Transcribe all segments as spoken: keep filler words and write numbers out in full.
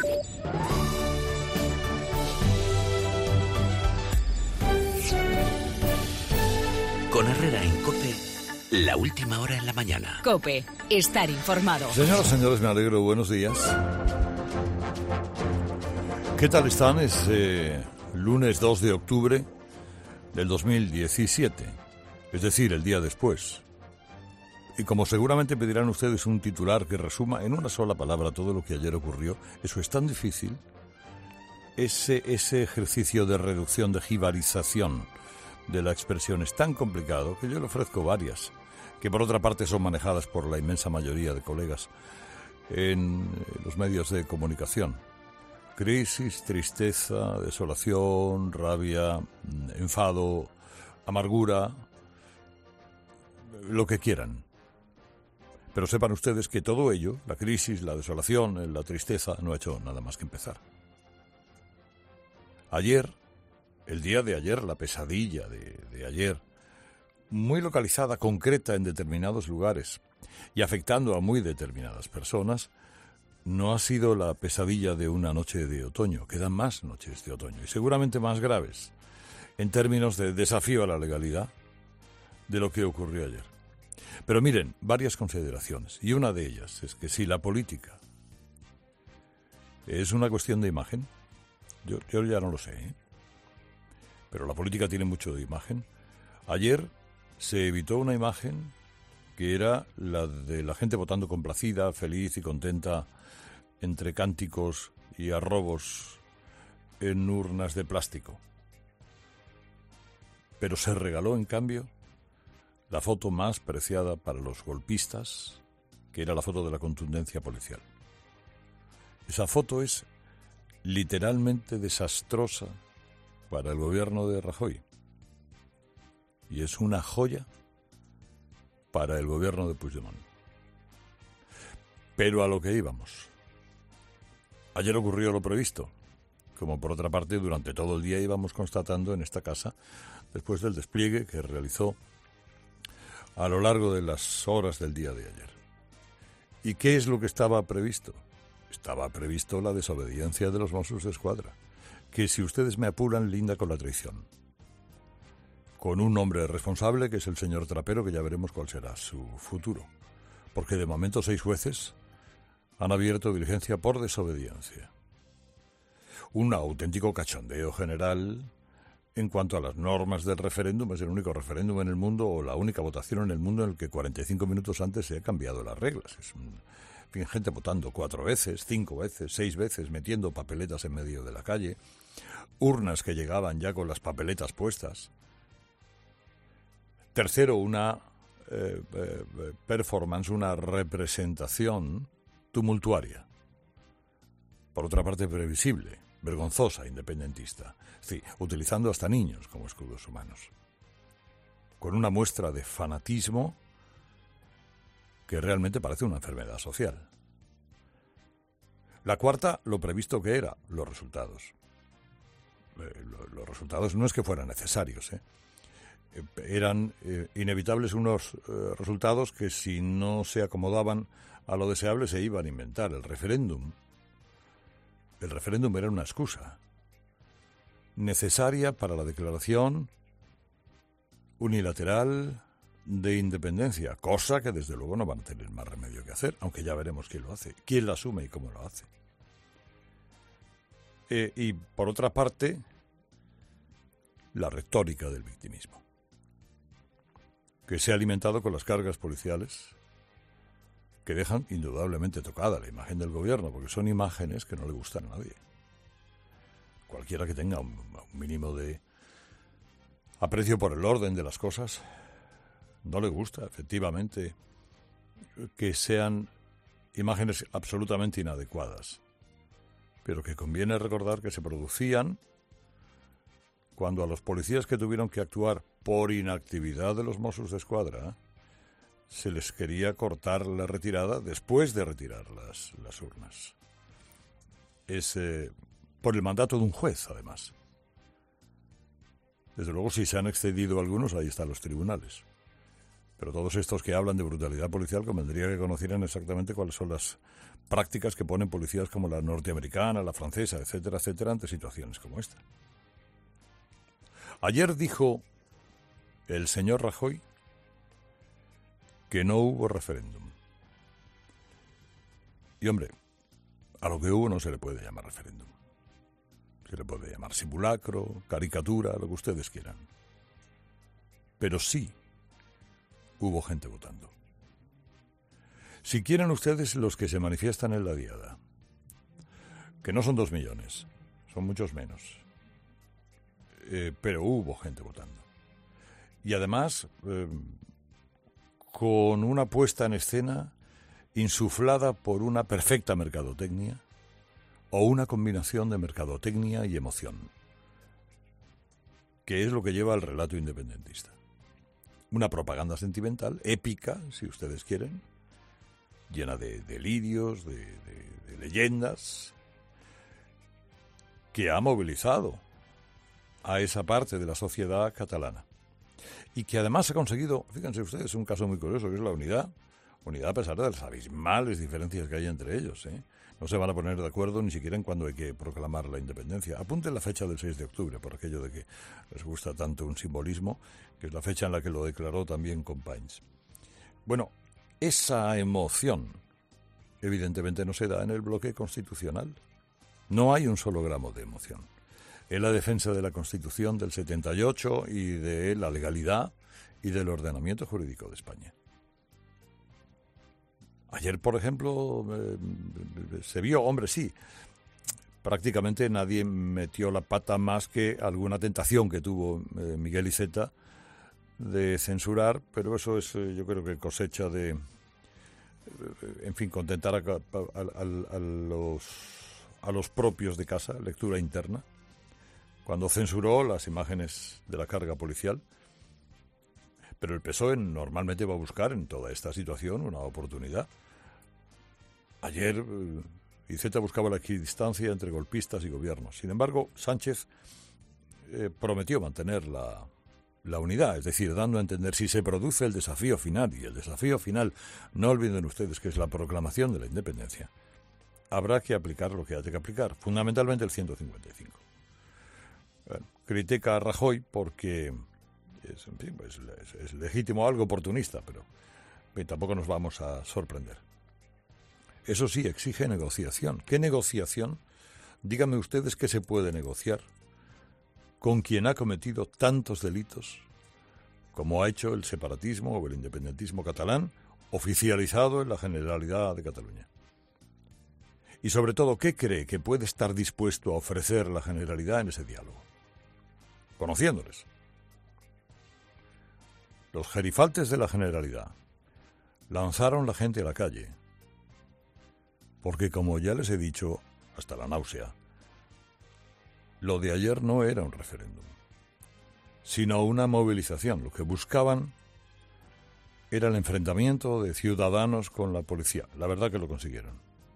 Con Herrera en COPE, la última hora en la mañana. COPE, estar informado. Señoras y señores, me alegro. Buenos días. ¿Qué tal están? Es eh, lunes dos de octubre del dos mil diecisiete, es decir, el día después. Y como seguramente pedirán ustedes un titular que resuma en una sola palabra todo lo que ayer ocurrió, eso es tan difícil, ese, ese ejercicio de reducción, de jibarización de la expresión es tan complicado que yo le ofrezco varias, que por otra parte son manejadas por la inmensa mayoría de colegas en los medios de comunicación. Crisis, tristeza, desolación, rabia, enfado, amargura, lo que quieran. Pero sepan ustedes que todo ello, la crisis, la desolación, la tristeza, no ha hecho nada más que empezar. Ayer, el día de ayer, la pesadilla de, de ayer, muy localizada, concreta en determinados lugares y afectando a muy determinadas personas, no ha sido la pesadilla de una noche de otoño. Quedan más noches de otoño y seguramente más graves en términos de desafío a la legalidad de lo que ocurrió ayer. Pero miren, varias consideraciones, y una de ellas es que si la política es una cuestión de imagen, yo, yo ya no lo sé, ¿eh? Pero la política tiene mucho de imagen. Ayer se evitó una imagen que era la de la gente votando complacida, feliz y contenta entre cánticos y arrobos en urnas de plástico. Pero se regaló, en cambio, la foto más preciada para los golpistas, que era la foto de la contundencia policial. Esa foto es literalmente desastrosa para el gobierno de Rajoy y es una joya para el gobierno de Puigdemont. Pero a lo que íbamos. Ayer ocurrió lo previsto, como por otra parte durante todo el día íbamos constatando en esta casa, después del despliegue que realizó a lo largo de las horas del día de ayer. ¿Y qué es lo que estaba previsto? Estaba previsto la desobediencia de los Mossos d'Esquadra, que si ustedes me apuran, linda con la traición. Con un hombre responsable, que es el señor Trapero, que ya veremos cuál será su futuro. Porque de momento seis jueces han abierto diligencia por desobediencia. Un auténtico cachondeo general en cuanto a las normas del referéndum. Es el único referéndum en el mundo, o la única votación en el mundo en el que cuarenta y cinco minutos antes se han cambiado las reglas. Es un, en fin, gente votando cuatro veces, cinco veces, seis veces, metiendo papeletas en medio de la calle, urnas que llegaban ya con las papeletas puestas. Tercero, una eh, eh, performance, una representación tumultuaria. Por otra parte, previsible, vergonzosa, independentista. Sí, utilizando hasta niños como escudos humanos. Con una muestra de fanatismo que realmente parece una enfermedad social. La cuarta, lo previsto que era, los resultados. Eh, lo, los resultados no es que fueran necesarios, ¿eh? Eh, eran eh, inevitables unos eh, resultados que si no se acomodaban a lo deseable se iban a inventar. El referéndum. El referéndum era una excusa necesaria para la declaración unilateral de independencia, cosa que desde luego no van a tener más remedio que hacer, aunque ya veremos quién lo hace, quién lo asume y cómo lo hace. Eh, y por otra parte, la retórica del victimismo, que se ha alimentado con las cargas policiales que dejan indudablemente tocada la imagen del gobierno, porque son imágenes que no le gustan a nadie. Cualquiera que tenga un, un mínimo de aprecio por el orden de las cosas, no le gusta, efectivamente, que sean imágenes absolutamente inadecuadas, pero que conviene recordar que se producían cuando a los policías que tuvieron que actuar por inactividad de los Mossos d'Esquadra se les quería cortar la retirada después de retirar las, las urnas. Es eh, por el mandato de un juez, además. Desde luego, si se han excedido algunos, ahí están los tribunales. Pero todos estos que hablan de brutalidad policial convendría que conocieran exactamente cuáles son las prácticas que ponen policías como la norteamericana, la francesa, etcétera, etcétera, ante situaciones como esta. Ayer dijo el señor Rajoy que no hubo referéndum. Y hombre, a lo que hubo no se le puede llamar referéndum. Se le puede llamar simulacro, caricatura, lo que ustedes quieran. Pero sí hubo gente votando. Si quieren ustedes los que se manifiestan en la diada, que no son dos millones, son muchos menos, eh, pero hubo gente votando. Y además, eh, con una puesta en escena insuflada por una perfecta mercadotecnia o una combinación de mercadotecnia y emoción, que es lo que lleva al relato independentista. Una propaganda sentimental, épica, si ustedes quieren, llena de delirios, de, de, de leyendas, que ha movilizado a esa parte de la sociedad catalana. Y que además ha conseguido, fíjense ustedes, un caso muy curioso, que es la unidad. Unidad a pesar de las abismales diferencias que hay entre ellos, ¿eh? No se van a poner de acuerdo ni siquiera en cuándo hay que proclamar la independencia. Apunten la fecha del seis de octubre, por aquello de que les gusta tanto un simbolismo, que es la fecha en la que lo declaró también Companys. Bueno, esa emoción evidentemente no se da en el bloque constitucional. No hay un solo gramo de emoción. Es la defensa de la Constitución del setenta y ocho y de la legalidad y del ordenamiento jurídico de España. Ayer, por ejemplo, eh, se vio, hombre, sí, prácticamente nadie metió la pata más que alguna tentación que tuvo eh, Miguel Iceta de censurar, pero eso es, eh, yo creo que cosecha de, eh, en fin, contentar a, a, a, a, los, a los propios de casa, lectura interna, cuando censuró las imágenes de la carga policial. Pero el P S O E normalmente va a buscar en toda esta situación una oportunidad. Ayer eh, Iceta buscaba la equidistancia entre golpistas y gobiernos. Sin embargo, Sánchez eh, prometió mantener la, la unidad, es decir, dando a entender si se produce el desafío final, y el desafío final, no olviden ustedes que es la proclamación de la independencia, habrá que aplicar lo que haya que aplicar, fundamentalmente el ciento cincuenta y cinco. Bueno, critica a Rajoy porque es, en fin, es, es, es legítimo, algo oportunista, pero bien, tampoco nos vamos a sorprender. Eso sí, exige negociación. ¿Qué negociación? Díganme ustedes qué se puede negociar con quien ha cometido tantos delitos como ha hecho el separatismo o el independentismo catalán, oficializado en la Generalidad de Cataluña. Y sobre todo, ¿qué cree que puede estar dispuesto a ofrecer la Generalidad en ese diálogo? Conociéndoles. Los gerifaltes de la Generalidad lanzaron la gente a la calle, porque como ya les he dicho, hasta la náusea, lo de ayer no era un referéndum, sino una movilización. Lo que buscaban era el enfrentamiento de ciudadanos con la policía. La verdad que lo consiguieron.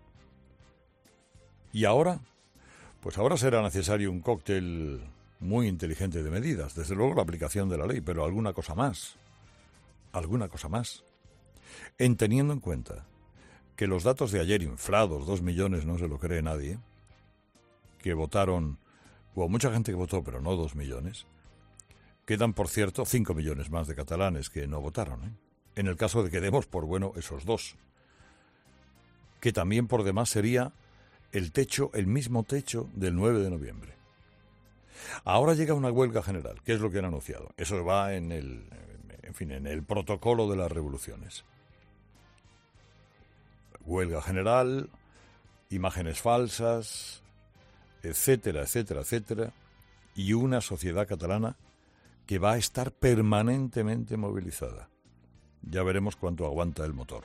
¿Y ahora? Pues ahora será necesario un cóctel muy inteligente de medidas. Desde luego la aplicación de la ley, pero alguna cosa más. Alguna cosa más. En teniendo en cuenta que los datos de ayer inflados, dos millones, no se lo cree nadie, que votaron, hubo mucha gente que votó, pero no dos millones, quedan, por cierto, cinco millones más de catalanes que no votaron, ¿eh? En el caso de que demos por bueno esos dos, que también por demás sería el techo, el mismo techo del nueve de noviembre. Ahora llega una huelga general, ¿qué es lo que han anunciado? Eso va en el, en fin, en el protocolo de las revoluciones. Huelga general, imágenes falsas, etcétera, etcétera, etcétera, y una sociedad catalana que va a estar permanentemente movilizada. Ya veremos cuánto aguanta el motor.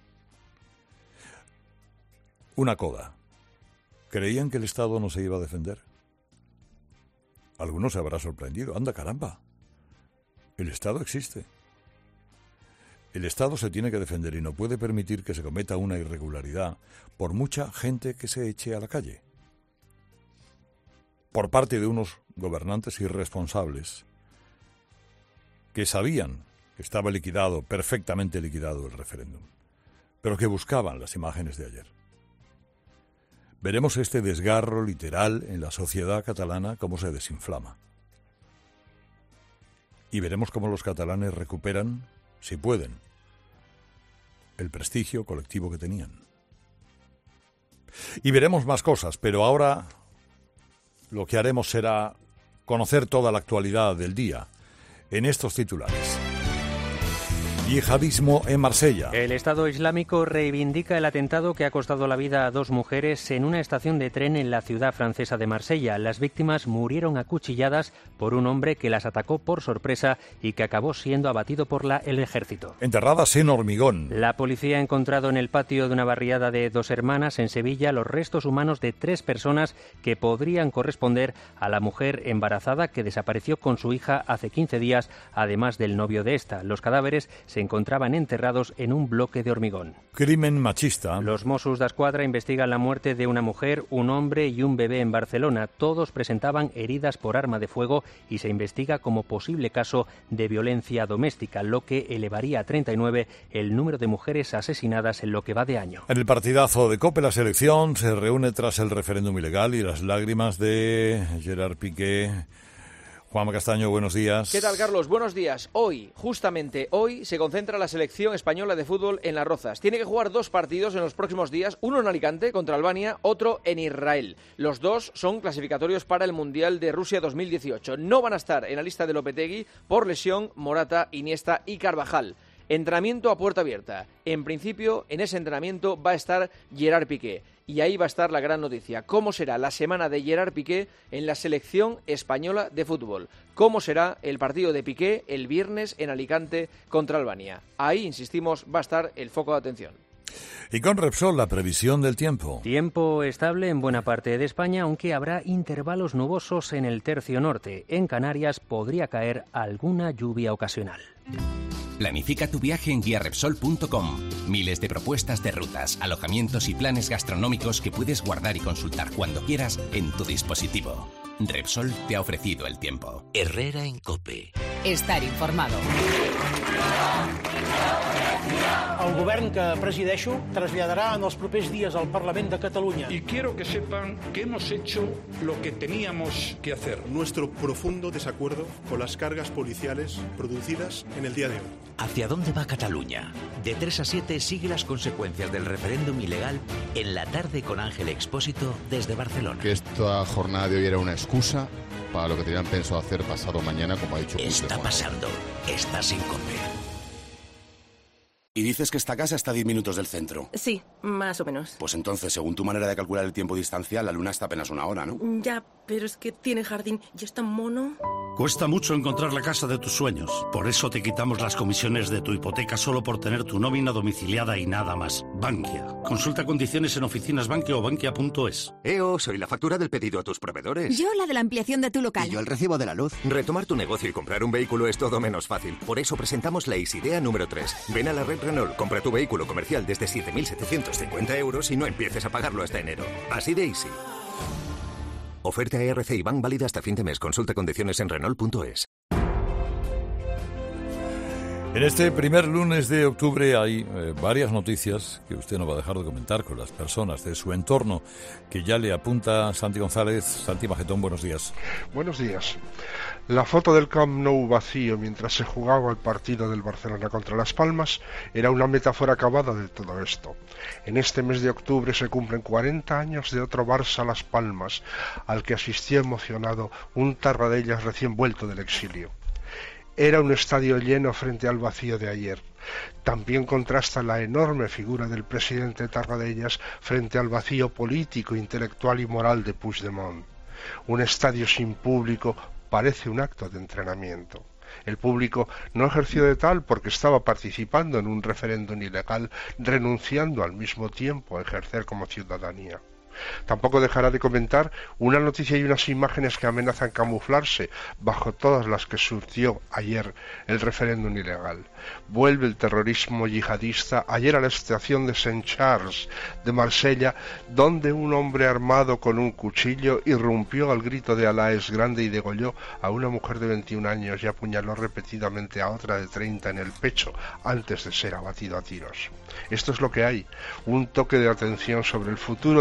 Una coda. ¿Creían que el Estado no se iba a defender? Algunos se habrá sorprendido. Anda, caramba. El Estado existe. El Estado se tiene que defender y no puede permitir que se cometa una irregularidad por mucha gente que se eche a la calle. Por parte de unos gobernantes irresponsables que sabían que estaba liquidado, perfectamente liquidado el referéndum, pero que buscaban las imágenes de ayer. Veremos este desgarro literal en la sociedad catalana, cómo se desinflama. Y veremos cómo los catalanes recuperan, si pueden, el prestigio colectivo que tenían. Y veremos más cosas, pero ahora lo que haremos será conocer toda la actualidad del día en estos titulares. Yihadismo en Marsella. El Estado Islámico reivindica el atentado que ha costado la vida a dos mujeres en una estación de tren en la ciudad francesa de Marsella. Las víctimas murieron acuchilladas por un hombre que las atacó por sorpresa y que acabó siendo abatido por la, el ejército. Enterradas en hormigón. La policía ha encontrado en el patio de una barriada de Dos Hermanas en Sevilla los restos humanos de tres personas que podrían corresponder a la mujer embarazada que desapareció con su hija hace quince días, además del novio de esta. Los cadáveres se se encontraban enterrados en un bloque de hormigón. Crimen machista. Los Mossos d'Esquadra investigan la muerte de una mujer, un hombre y un bebé en Barcelona. Todos presentaban heridas por arma de fuego y se investiga como posible caso de violencia doméstica, lo que elevaría a treinta y nueve el número de mujeres asesinadas en lo que va de año. En el partidazo de COPE, la selección se reúne tras el referéndum ilegal y las lágrimas de Gerard Piqué. Juanma Castaño, buenos días. ¿Qué tal, Carlos? Buenos días. Hoy, justamente hoy, se concentra la selección española de fútbol en Las Rozas. Tiene que jugar dos partidos en los próximos días, uno en Alicante contra Albania, otro en Israel. Los dos son clasificatorios para el Mundial de Rusia dos mil dieciocho. No van a estar en la lista de Lopetegui por lesión Morata, Iniesta y Carvajal. Entrenamiento a puerta abierta. En principio, en ese entrenamiento va a estar Gerard Piqué. Y ahí va a estar la gran noticia. ¿Cómo será la semana de Gerard Piqué en la selección española de fútbol? ¿Cómo será el partido de Piqué el viernes en Alicante contra Albania? Ahí, insistimos, va a estar el foco de atención. Y con Repsol, la previsión del tiempo. Tiempo estable en buena parte de España, aunque habrá intervalos nubosos en el tercio norte. En Canarias podría caer alguna lluvia ocasional. Planifica tu viaje en guía repsol punto com. Miles de propuestas de rutas, alojamientos y planes gastronómicos que puedes guardar y consultar cuando quieras en tu dispositivo. Repsol te ha ofrecido el tiempo. Herrera en COPE. Estar informado. El govern que presideixo traslladarà en els propers dies al Parlament de Catalunya. Y quiero que sepan que hemos hecho lo que teníamos que hacer. Nuestro profundo desacuerdo con las cargas policiales producidas en el día de hoy. ¿Hacia dónde va Cataluña? De tres a siete sigue las consecuencias del referéndum ilegal en la tarde con Ángel Expósito desde Barcelona. Que esta jornada de hoy era una excusa para lo que tenían pensado hacer pasado mañana, como ha dicho. Está pasando. Estás en COPE. Y dices que esta casa está a diez minutos del centro. Sí, más o menos. Pues entonces, según tu manera de calcular el tiempo distancial, la luna está apenas una hora, ¿no? Ya, pero es que tiene jardín y es tan mono. Cuesta mucho encontrar la casa de tus sueños. Por eso te quitamos las comisiones de tu hipoteca solo por tener tu nómina domiciliada y nada más. Bankia. Consulta condiciones en oficinas Bankia o bankia punto es. Eo, soy la factura del pedido a tus proveedores. Yo la de la ampliación de tu local. Y yo el recibo de la luz. Retomar tu negocio y comprar un vehículo es todo menos fácil. Por eso presentamos la Isidea número tres. Ven a la red Renault, compra tu vehículo comercial desde siete mil setecientos cincuenta euros y no empieces a pagarlo hasta enero. Así de easy. Oferta E R C y Bank válida hasta fin de mes. Consulta condiciones en Renault punto es. En este primer lunes de octubre hay eh, varias noticias que usted no va a dejar de comentar con las personas de su entorno, que ya le apunta Santi González. Santi Majetón, buenos días. Buenos días. La foto del Camp Nou vacío mientras se jugaba el partido del Barcelona contra Las Palmas era una metáfora acabada de todo esto. En este mes de octubre se cumplen cuarenta años de otro Barça Las Palmas, al que asistió emocionado un Tarradellas recién vuelto del exilio. Era un estadio lleno frente al vacío de ayer. También contrasta la enorme figura del presidente Tarradellas frente al vacío político, intelectual y moral de Puigdemont. Un estadio sin público parece un acto de entrenamiento. El público no ejerció de tal porque estaba participando en un referéndum ilegal, renunciando al mismo tiempo a ejercer como ciudadanía. Tampoco dejará de comentar una noticia y unas imágenes que amenazan camuflarse bajo todas las que surtió ayer el referéndum ilegal. Vuelve el terrorismo yihadista ayer a la estación de Saint Charles de Marsella, donde un hombre armado con un cuchillo irrumpió al grito de Alá es grande y degolló a una mujer de veintiún años y apuñaló repetidamente a otra de treinta en el pecho antes de ser abatido a tiros. Esto es lo que hay, un toque de atención sobre el futuro de Europa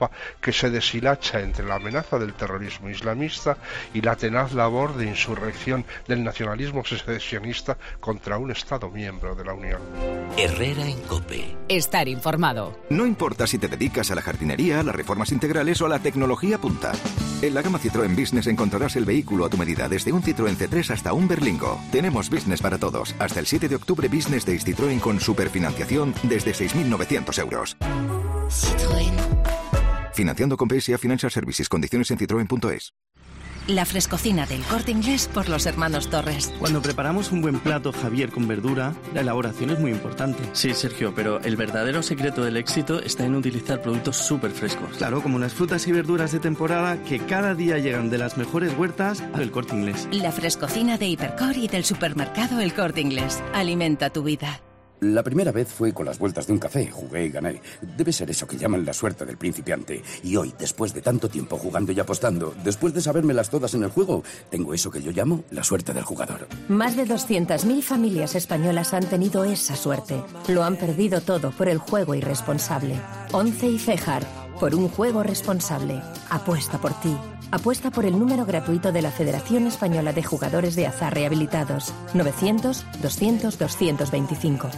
Europa que se deshilacha entre la amenaza del terrorismo islamista y la tenaz labor de insurrección del nacionalismo secesionista contra un Estado miembro de la Unión. Herrera en COPE. Estar informado. No importa si te dedicas a la jardinería, a las reformas integrales o a la tecnología punta. En la gama Citroën Business encontrarás el vehículo a tu medida, desde un Citroën C tres hasta un Berlingo. Tenemos Business para todos. Hasta el siete de octubre, Business Days Citroën con superfinanciación desde seis mil novecientos euros. Citroën. Financiando con P S A Financial Services. Condiciones en citroen punto es. La frescocina del Corte Inglés por los hermanos Torres. Cuando preparamos un buen plato, Javier, con verdura, la elaboración es muy importante. Sí, Sergio, pero el verdadero secreto del éxito está en utilizar productos súper frescos. Claro, como las frutas y verduras de temporada que cada día llegan de las mejores huertas al Corte Inglés. La frescocina de Hipercor y del supermercado El Corte Inglés. Alimenta tu vida. La primera vez fue con las vueltas de un café. Jugué y gané. Debe ser eso que llaman la suerte del principiante. Y hoy, después de tanto tiempo jugando y apostando, después de sabérmelas todas en el juego, tengo eso que yo llamo la suerte del jugador. Más de doscientas mil familias españolas han tenido esa suerte. Lo han perdido todo por el juego irresponsable. Once y Cejar. Por un juego responsable. Apuesta por ti. Apuesta por el número gratuito de la Federación Española de Jugadores de Azar Rehabilitados. novecientos, doscientos, doscientos veinticinco.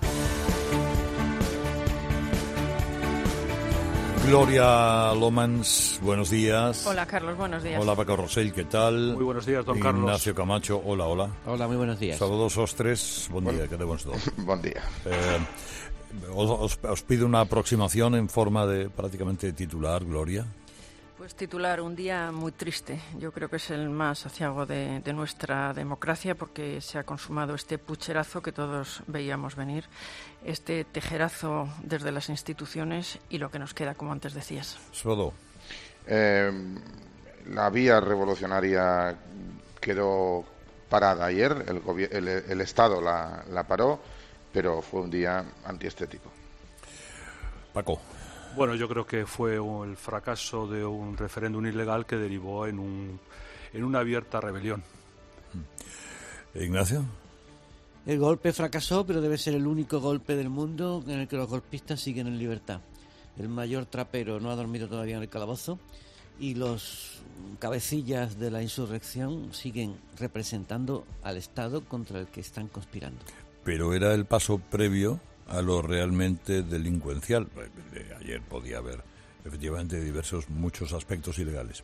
Gloria Lomans, buenos días. Hola, Carlos, buenos días. Hola, Paco Rosell, ¿qué tal? Muy buenos días, don Ignacio Carlos. Ignacio Camacho, hola, hola. Hola, muy buenos días. Saludos os tres, bon dia, que debons dos. Bon día. Eh, os, os, os pido una aproximación en forma de prácticamente titular, Gloria. Pues titular, un día muy triste. Yo creo que es el más aciago de, de nuestra democracia porque se ha consumado este pucherazo que todos veíamos venir, este tejerazo desde las instituciones y lo que nos queda, como antes decías. Solo. Eh, la vía revolucionaria quedó parada ayer, el, gobi- el, el Estado la, la paró, pero fue un día antiestético. Paco. Bueno, yo creo que fue el fracaso de un referéndum ilegal que derivó en, un, en una abierta rebelión. Ignacio. El golpe fracasó, pero debe ser el único golpe del mundo en el que los golpistas siguen en libertad. El mayor trapero no ha dormido todavía en el calabozo y los cabecillas de la insurrección siguen representando al Estado contra el que están conspirando. Pero era el paso previo a lo realmente delincuencial. Ayer podía haber efectivamente diversos, muchos aspectos ilegales,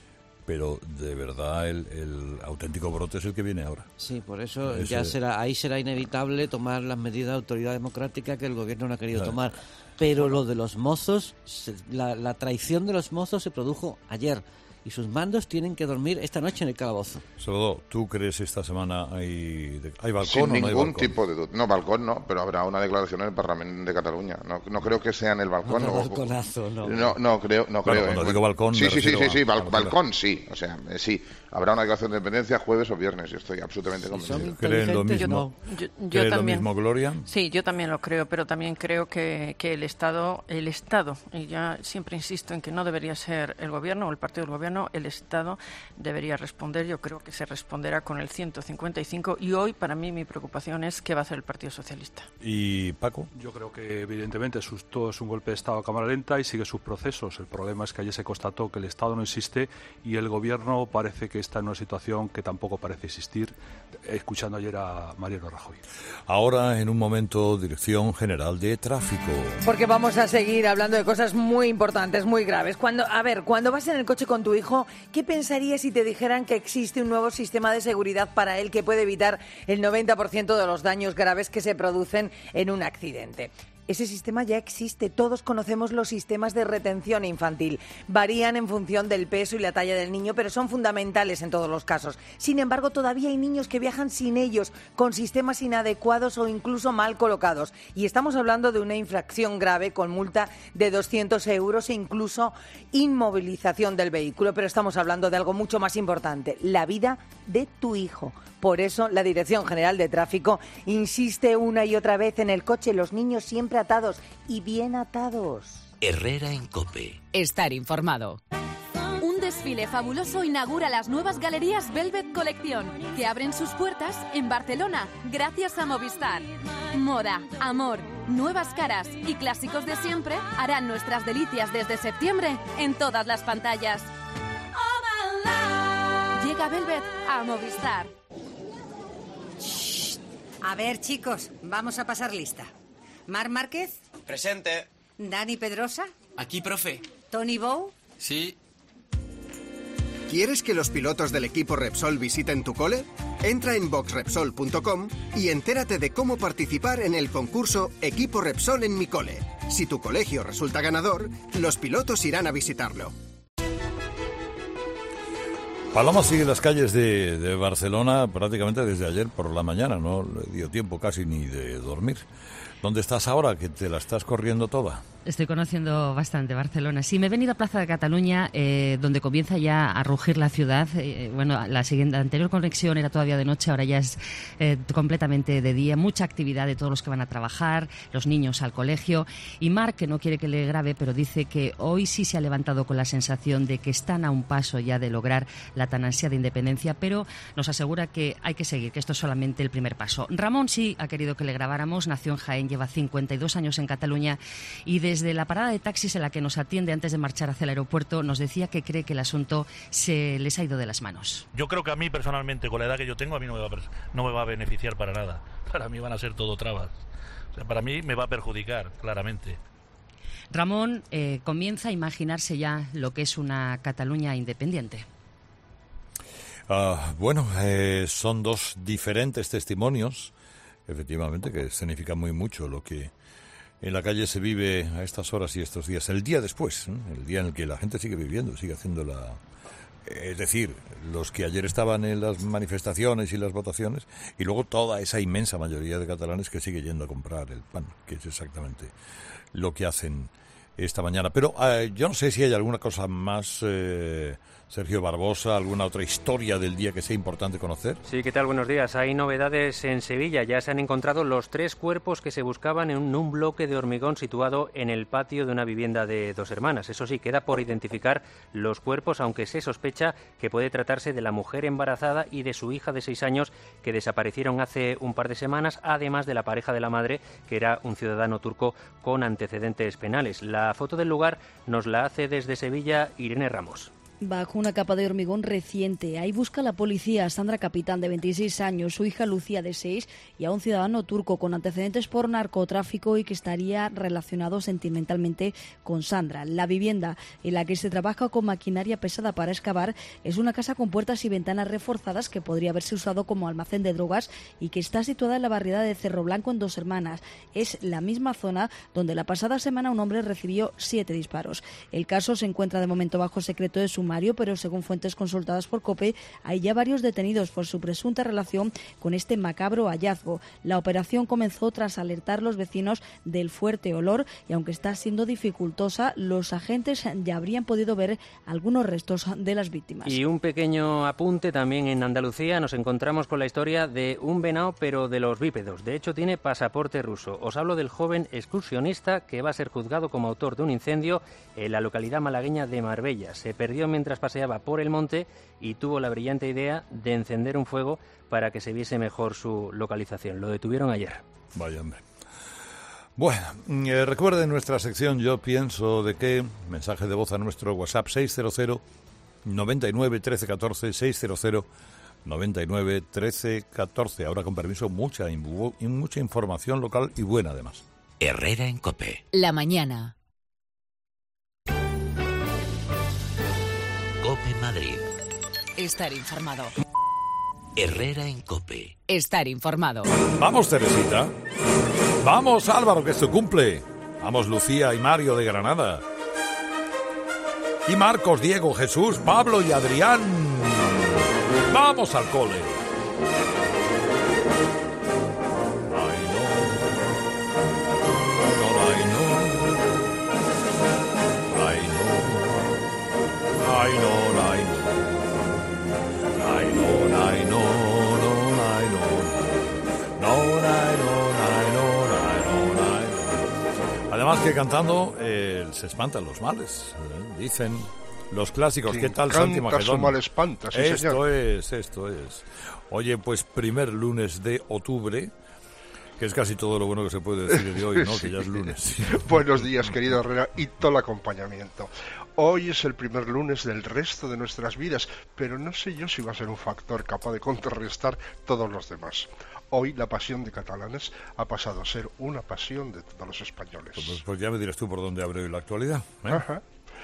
pero de verdad el, el auténtico brote es el que viene ahora. Sí, por eso Ese... ya será ahí será inevitable tomar las medidas de autoridad democrática que el gobierno no ha querido Claro. tomar. Pero lo de los mozos, se, la, la traición de los mozos se produjo ayer. Y sus mandos tienen que dormir esta noche en el calabozo. Salvador, ¿tú crees esta semana hay, hay balcón Sin o no hay ningún balcón? tipo de duda. No, balcón no, pero habrá una declaración en el Parlamento de Cataluña. No, no creo que sea en el balcón. Otro o- balconazo, no. No, no creo. No Claro, creo cuando eh. digo balcón Sí, me sí, sí, refiero sí, a- sí, a bal- la balcón sí. O sea, eh, sí. Habrá una declaración de independencia jueves o viernes. Yo estoy absolutamente convencido. ¿Creen lo mismo? Yo, yo ¿Creen lo también. mismo, Gloria? Sí, yo también lo creo, pero también creo que, que el Estado, el Estado, y ya siempre insisto en que no debería ser el Gobierno o el partido del Gobierno, el Estado debería responder. Yo creo que se responderá con el ciento cincuenta y cinco y hoy para mí mi preocupación es qué va a hacer el Partido Socialista. ¿Y Paco? Yo creo que evidentemente todo es un golpe de Estado a cámara lenta y sigue sus procesos. El problema es que ayer se constató que el Estado no existe y el Gobierno parece que está en una situación que tampoco parece existir, escuchando ayer a Mariano Rajoy. Ahora, en un momento, Dirección General de Tráfico. Porque vamos a seguir hablando de cosas muy importantes, muy graves. Cuando, a ver, cuando vas en el coche con tu hijo, ¿qué pensarías si te dijeran que existe un nuevo sistema de seguridad para él que puede evitar el noventa por ciento de los daños graves que se producen en un accidente? Ese sistema ya existe. Todos conocemos los sistemas de retención infantil. Varían en función del peso y la talla del niño, pero son fundamentales en todos los casos. Sin embargo, todavía hay niños que viajan sin ellos, con sistemas inadecuados o incluso mal colocados. Y estamos hablando de una infracción grave con multa de doscientos euros e incluso inmovilización del vehículo. Pero estamos hablando de algo mucho más importante, la vida de tu hijo. Por eso, la Dirección General de Tráfico insiste una y otra vez en el coche, los niños siempre atados y bien atados. Herrera en COPE. Estar informado. Un desfile fabuloso inaugura las nuevas galerías Velvet Colección, que abren sus puertas en Barcelona, gracias a Movistar. Moda, amor, Nuevas caras y clásicos de siempre harán nuestras delicias desde septiembre en todas las pantallas. Llega Velvet a Movistar. Shh. A ver, chicos, vamos a pasar lista. Marc Márquez. Presente. Dani Pedrosa. Aquí, profe. Tony Bow. Sí. ¿Quieres que los pilotos del equipo Repsol visiten tu cole? Entra en box repsol punto com y entérate de cómo participar en el concurso Equipo Repsol en mi cole. Si tu colegio resulta ganador, los pilotos irán a visitarlo. Paloma sigue en las calles de, de Barcelona prácticamente desde ayer por la mañana, no le dio tiempo casi ni de dormir. ¿Dónde estás ahora, que te la estás corriendo toda? Estoy conociendo bastante Barcelona. Sí, me he venido a Plaza de Cataluña, eh, donde comienza ya a rugir la ciudad. Eh, bueno, la siguiente, la anterior conexión era todavía de noche, ahora ya es eh, completamente de día. Mucha actividad de todos los que van a trabajar, los niños al colegio. Y Marc, que no quiere que le grabe, pero dice que hoy sí se ha levantado con la sensación de que están a un paso ya de lograr la tan ansiada independencia, pero nos asegura que hay que seguir, que esto es solamente el primer paso. Ramón sí ha querido que le grabáramos, nació en Jaén, lleva cincuenta y dos años en Cataluña y desde la parada de taxis en la que nos atiende antes de marchar hacia el aeropuerto nos decía que cree que el asunto se les ha ido de las manos. Yo creo que a mí personalmente, con la edad que yo tengo, a mí no me va a, no me va a beneficiar para nada. Para mí van a ser todo trabas. O sea, para mí me va a perjudicar, claramente. Ramón eh, comienza a imaginarse ya lo que es una Cataluña independiente. Uh, bueno, eh, son dos diferentes testimonios, efectivamente, que significan muy mucho lo que en la calle se vive a estas horas y estos días. El día después, ¿eh? El día en el que la gente sigue viviendo, sigue haciendo la... Es decir, los que ayer estaban en las manifestaciones y las votaciones, y luego toda esa inmensa mayoría de catalanes que sigue yendo a comprar el pan, que es exactamente lo que hacen esta mañana. Pero eh, yo no sé si hay alguna cosa más... Eh, Sergio Barbosa, ¿alguna otra historia del día que sea importante conocer? Sí, ¿qué tal? Buenos días. Hay novedades en Sevilla. Ya se han encontrado los tres cuerpos que se buscaban en un, un bloque de hormigón situado en el patio de una vivienda de dos hermanas. Eso sí, queda por identificar los cuerpos, aunque se sospecha que puede tratarse de la mujer embarazada y de su hija de seis años que desaparecieron hace un par de semanas, además de la pareja de la madre, que era un ciudadano turco con antecedentes penales. La foto del lugar nos la hace desde Sevilla Irene Ramos. Bajo una capa de hormigón reciente. Ahí busca la policía a Sandra Capitán, de veintiséis años, su hija Lucía, de seis, y a un ciudadano turco con antecedentes por narcotráfico y que estaría relacionado sentimentalmente con Sandra. La vivienda en la que se trabaja con maquinaria pesada para excavar es una casa con puertas y ventanas reforzadas que podría haberse usado como almacén de drogas y que está situada en la barriada de Cerro Blanco, en Dos Hermanas. Es la misma zona donde la pasada semana un hombre recibió siete disparos. El caso se encuentra de momento bajo secreto de sumario, pero según fuentes consultadas por COPE, hay ya varios detenidos por su presunta relación con este macabro hallazgo. La operación comenzó tras alertar los vecinos del fuerte olor y aunque está siendo dificultosa, los agentes ya habrían podido ver algunos restos de las víctimas. Y un pequeño apunte también en Andalucía. Nos encontramos con la historia de un venado, pero de los bípedos. De hecho, tiene pasaporte ruso. Os hablo del joven excursionista que va a ser juzgado como autor de un incendio en la localidad malagueña de Marbella. Se perdió mientras paseaba por el monte y tuvo la brillante idea de encender un fuego para que se viese mejor su localización. Lo detuvieron ayer. Vaya hombre. Bueno, eh, recuerden nuestra sección Yo Pienso de Qué. Mensaje de voz a nuestro WhatsApp seis cero cero, noventa y nueve, trece, catorce, seis cero cero, noventa y nueve, trece, catorce. Ahora, con permiso, mucha, mucha información local y buena además. Herrera en COPE. La mañana. COPE Madrid. Estar informado. Herrera en COPE. Estar informado. Vamos, Teresita. Vamos, Álvaro, que es tu cumple. Vamos, Lucía y Mario de Granada. Y Marcos, Diego, Jesús, Pablo y Adrián. Vamos al cole. I know, I know, I know, I know, I know, no, I know, I know, I know, I know. Además que cantando eh, se espantan los males, eh, dicen los clásicos. ¿Qué tal, Santi Magedón? Su mal espanta, sí, esto señor. es, esto es. Oye, pues primer lunes de octubre que es casi todo lo bueno que se puede decir de hoy, ¿no? Que ya es lunes. Buenos días, querido Herrera, y todo el acompañamiento. Hoy es el primer lunes del resto de nuestras vidas, pero no sé yo si va a ser un factor capaz de contrarrestar todos los demás. Hoy la pasión de catalanes ha pasado a ser una pasión de todos los españoles. Pues, pues ya me dirás tú por dónde abre hoy la actualidad, ¿eh? Ajá.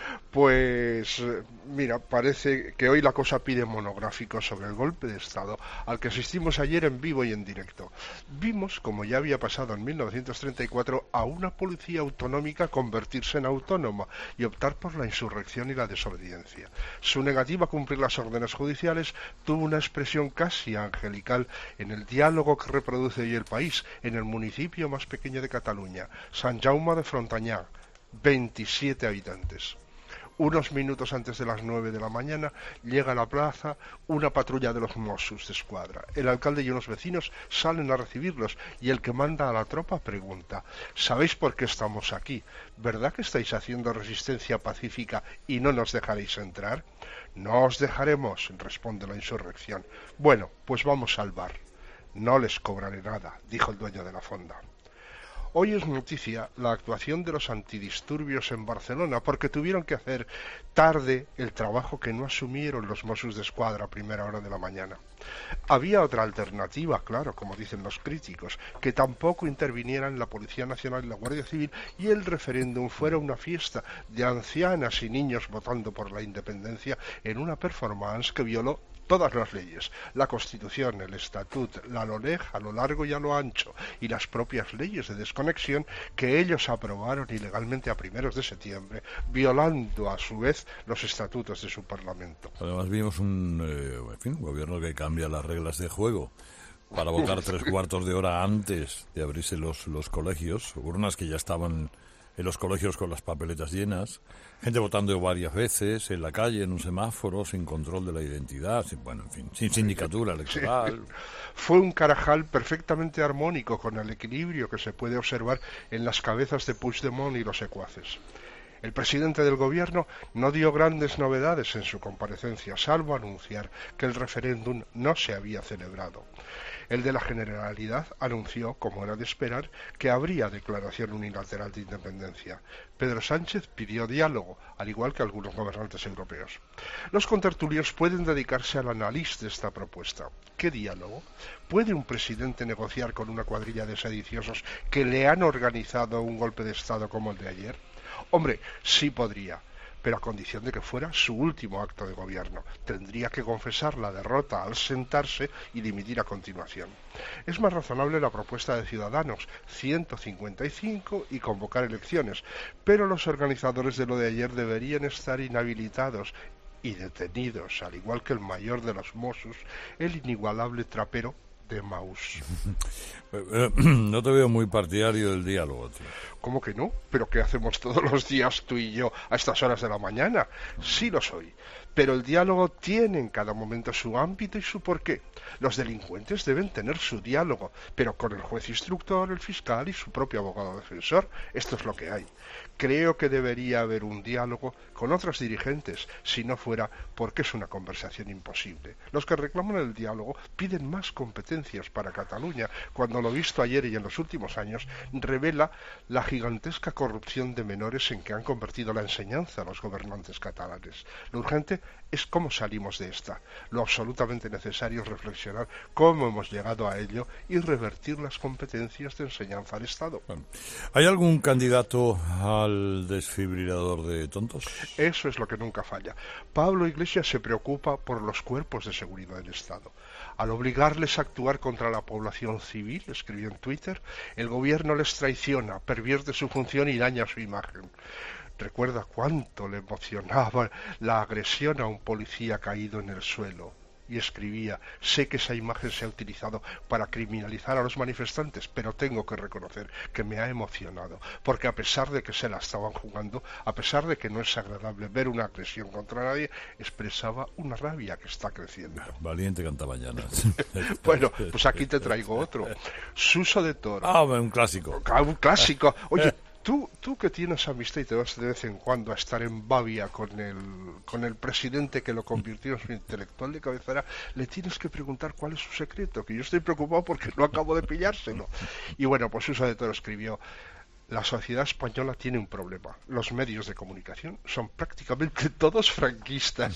Pues mira, parece que hoy la cosa pide monográfico sobre el golpe de Estado al que asistimos ayer en vivo y en directo. Vimos, como ya había pasado en mil novecientos treinta y cuatro, a una policía autonómica convertirse en autónoma y optar por la insurrección y la desobediencia. Su negativa a cumplir las órdenes judiciales tuvo una expresión casi angelical en el diálogo que reproduce hoy El País, en el municipio más pequeño de Cataluña, Sant Jaume de Frontanyà, veintisiete habitantes. Unos minutos antes de las nueve de la mañana llega a la plaza una patrulla de los Mossos de Escuadra. El alcalde y unos vecinos salen a recibirlos y el que manda a la tropa pregunta: ¿sabéis por qué estamos aquí? ¿Verdad que estáis haciendo resistencia pacífica y no nos dejaréis entrar? No os dejaremos, responde la insurrección. Bueno, pues vamos al bar. No les cobraré nada, dijo el dueño de la fonda. Hoy es noticia la actuación de los antidisturbios en Barcelona porque tuvieron que hacer tarde el trabajo que no asumieron los Mossos de Escuadra a primera hora de la mañana. Había otra alternativa, claro, como dicen los críticos, que tampoco intervinieran la Policía Nacional y la Guardia Civil y el referéndum fuera una fiesta de ancianas y niños votando por la independencia en una performance que violó todas las leyes, la Constitución, el Estatut, la LOLEG a lo largo y a lo ancho, y las propias leyes de desconexión que ellos aprobaron ilegalmente a primeros de septiembre, violando a su vez los estatutos de su Parlamento. Además vimos un, eh, en fin, un gobierno que cambia las reglas de juego para votar tres cuartos de hora antes de abrirse los, los colegios, urnas que ya estaban en los colegios con las papeletas llenas, gente votando varias veces, en la calle, en un semáforo, sin control de la identidad, sin, bueno, en fin, sin sindicatura electoral. Sí. Fue un Carajal perfectamente armónico con el equilibrio que se puede observar en las cabezas de Puigdemont y los secuaces. El presidente del gobierno no dio grandes novedades en su comparecencia, salvo anunciar que el referéndum no se había celebrado. El de la Generalidad anunció, como era de esperar, que habría declaración unilateral de independencia. Pedro Sánchez pidió diálogo, al igual que algunos gobernantes europeos. Los contertulios pueden dedicarse al análisis de esta propuesta. ¿Qué diálogo? ¿Puede un presidente negociar con una cuadrilla de sediciosos que le han organizado un golpe de Estado como el de ayer? Hombre, sí podría, pero a condición de que fuera su último acto de gobierno. Tendría que confesar la derrota al sentarse y dimitir a continuación. Es más razonable la propuesta de Ciudadanos, ciento cincuenta y cinco, y convocar elecciones, pero los organizadores de lo de ayer deberían estar inhabilitados y detenidos, al igual que el mayor de los Mossos, el inigualable trapero de Maús. No te veo muy partidario del diálogo, tío. ¿Cómo que no? ¿Pero qué hacemos todos los días tú y yo a estas horas de la mañana? Sí lo soy. Pero el diálogo tiene en cada momento su ámbito y su porqué. Los delincuentes deben tener su diálogo, pero con el juez instructor, el fiscal y su propio abogado defensor. Esto es lo que hay. Creo que debería haber un diálogo con otros dirigentes, si no fuera porque es una conversación imposible. Los que reclaman el diálogo piden más competencias para Cataluña, cuando lo visto ayer y en los últimos años revela la gigantesca corrupción de menores en que han convertido la enseñanza a los gobernantes catalanes. Lo urgente es cómo salimos de esta. Lo absolutamente necesario es reflexionar cómo hemos llegado a ello y revertir las competencias de enseñanza al Estado. ¿Hay algún candidato al desfibrilador de tontos? Eso es lo que nunca falla. Pablo Iglesias se preocupa por los cuerpos de seguridad del Estado. Al obligarles a actuar contra la población civil, escribió en Twitter, el gobierno les traiciona, pervierte su función y daña su imagen. Recuerda cuánto le emocionaba la agresión a un policía caído en el suelo. Y escribía: sé que esa imagen se ha utilizado para criminalizar a los manifestantes, pero tengo que reconocer que me ha emocionado, porque a pesar de que se la estaban jugando, a pesar de que no es agradable ver una agresión contra nadie, expresaba una rabia que está creciendo. Valiente cantabañanas. Bueno, pues aquí te traigo otro. Suso de Toro. Ah, un clásico. Un clásico. Oye, Tú, tú que tienes amistad y te vas de vez en cuando a estar en Bavia con el, con el presidente que lo convirtió en su intelectual de cabecera, le tienes que preguntar cuál es su secreto, que yo estoy preocupado porque no acabo de pillárselo. Y bueno, pues Usa de Toro escribió: la sociedad española tiene un problema. Los medios de comunicación son prácticamente todos franquistas.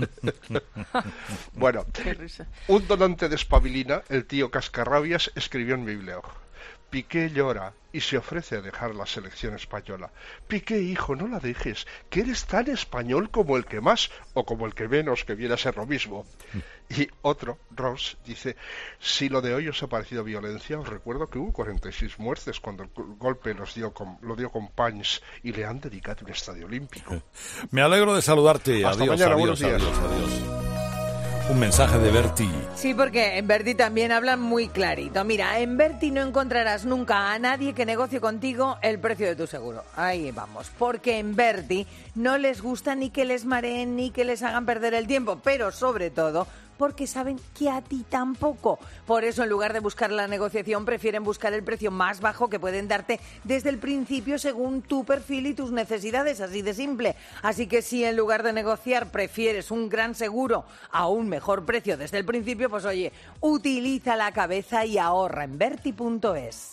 Bueno, un donante de espabilina, el tío Cascarrabias, escribió en mi blog: Piqué llora y se ofrece a dejar la selección española. Piqué, hijo, no la dejes, que eres tan español como el que más o como el que menos, que viene a ser lo mismo. Y otro, Ross, dice: si lo de hoy os ha parecido violencia, os recuerdo que hubo cuarenta y seis muertes cuando el golpe los dio con, lo dio con Pans y le han dedicado un estadio olímpico. Me alegro de saludarte. Hasta adiós, mañana, adiós, buenos días. adiós, adiós. Un mensaje de Berti. Sí, porque en Berti también hablan muy clarito. Mira, en Berti no encontrarás nunca a nadie que negocie contigo el precio de tu seguro. Ahí vamos. Porque en Berti no les gusta ni que les mareen ni que les hagan perder el tiempo, pero sobre todo porque saben que a ti tampoco. Por eso, en lugar de buscar la negociación, prefieren buscar el precio más bajo que pueden darte desde el principio según tu perfil y tus necesidades, así de simple. Así que si en lugar de negociar prefieres un gran seguro a un mejor precio desde el principio, pues oye, utiliza la cabeza y ahorra en Berti punto es.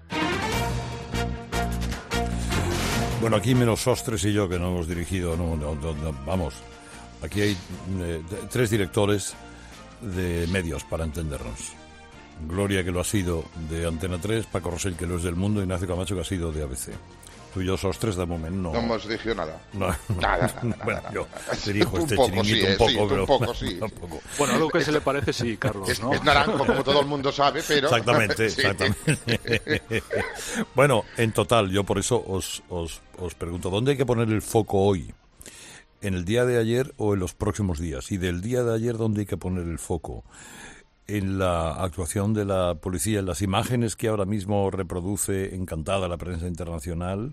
Bueno, aquí menos Sostres y yo, que no hemos dirigido, no, no, no, no, vamos, aquí hay eh, tres directores de medios, para entendernos. Gloria, que lo ha sido de Antena tres, Paco Rosell, que lo es del Mundo, Ignacio Camacho, que ha sido de A B C. Tú y yo, Sostres, de momento no... No hemos dirigido nada. No, nada, nada, nada, bueno, nada, yo nada. dirijo este Un poco, chiringuito sí, un poco, sí, pero... un poco, sí. Tampoco. Bueno, algo que se le parece, sí, Carlos, es, ¿no? es naranjo, como todo el mundo sabe, pero... Exactamente, sí. exactamente. Bueno, en total, yo por eso os, os, os pregunto, ¿dónde hay que poner el foco hoy? ¿En el día de ayer o en los próximos días? Y del día de ayer, ¿dónde hay que poner el foco? ¿En la actuación de la policía, en las imágenes que ahora mismo reproduce encantada la prensa internacional,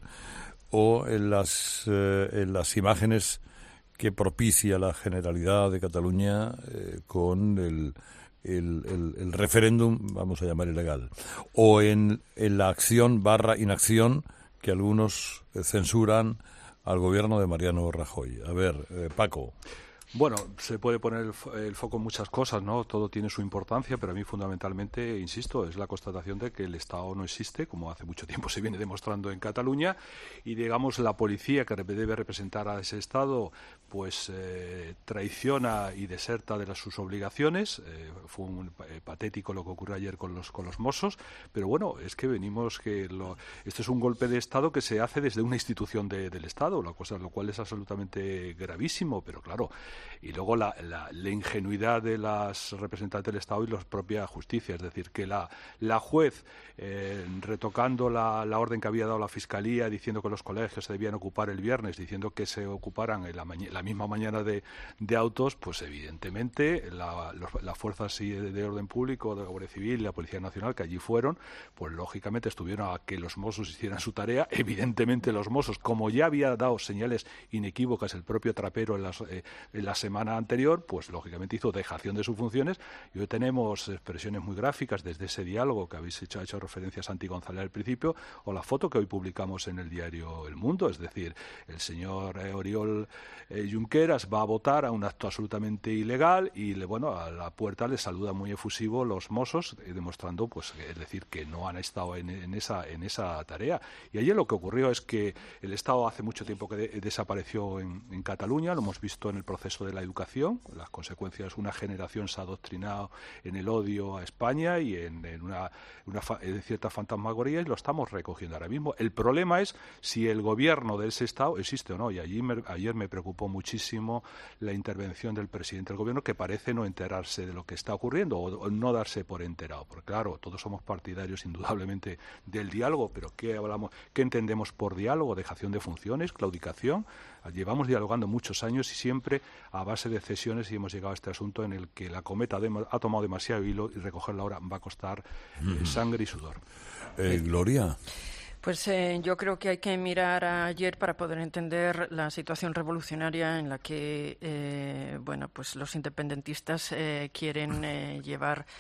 o en las, eh, en las imágenes que propicia la Generalidad de Cataluña eh, con el, el, el, el referéndum, vamos a llamar ilegal, o en, en la acción barra inacción que algunos eh, censuran al gobierno de Mariano Rajoy? A ver, eh, Paco. Bueno, se puede poner el, fo el foco en muchas cosas, ¿no? Todo tiene su importancia, pero a mí fundamentalmente, insisto, es la constatación de que el Estado no existe, como hace mucho tiempo se viene demostrando en Cataluña, y digamos la policía que debe representar a ese Estado, pues eh, traiciona y deserta de las, sus obligaciones. Eh, fue un, eh, patético lo que ocurrió ayer con los con los Mossos, pero bueno, es que venimos que lo, esto es un golpe de Estado que se hace desde una institución de, del Estado, la cosa, lo cual es absolutamente gravísimo, pero claro. Y luego la, la, la ingenuidad de las representantes del Estado y la propia justicia, es decir, que la, la juez, eh, retocando la, la orden que había dado la Fiscalía, diciendo que los colegios se debían ocupar el viernes, diciendo que se ocuparan en la, la misma mañana de, de autos, pues evidentemente la, los, las fuerzas de, de orden público, de la Guardia Civil y la Policía Nacional que allí fueron, pues lógicamente estuvieron a que los Mossos hicieran su tarea. Evidentemente los Mossos, como ya había dado señales inequívocas el propio Trapero en las... Eh, en la semana anterior, pues lógicamente hizo dejación de sus funciones, y hoy tenemos expresiones muy gráficas desde ese diálogo que habéis hecho, ha hecho referencia a Santi González al principio, o la foto que hoy publicamos en el diario El Mundo, es decir, el señor eh, Oriol eh, Junqueras va a votar a un acto absolutamente ilegal y le, bueno, a la puerta le saluda muy efusivo los Mossos, eh, demostrando, pues, es decir, que no han estado en, en, esa, en esa tarea. Y ayer lo que ocurrió es que el Estado hace mucho tiempo que de, desapareció en, en Cataluña, lo hemos visto en el proceso de la educación, las consecuencias, una generación se ha adoctrinado en el odio a España y en, en una, una en cierta fantasmagoría, y lo estamos recogiendo ahora mismo. El problema es si el gobierno de ese Estado existe o no, y allí me, ayer me preocupó muchísimo la intervención del presidente del gobierno, que parece no enterarse de lo que está ocurriendo o, o no darse por enterado, porque claro, todos somos partidarios indudablemente del diálogo, pero ¿qué hablamos, qué entendemos por diálogo? Dejación de funciones, claudicación. Llevamos dialogando muchos años y siempre a base de cesiones, y hemos llegado a este asunto en el que la cometa ha tomado demasiado hilo y recogerla ahora va a costar eh, sangre y sudor. Eh, Gloria. Pues eh, yo creo que hay que mirar a ayer para poder entender la situación revolucionaria en la que eh, bueno, pues los independentistas eh, quieren eh, llevar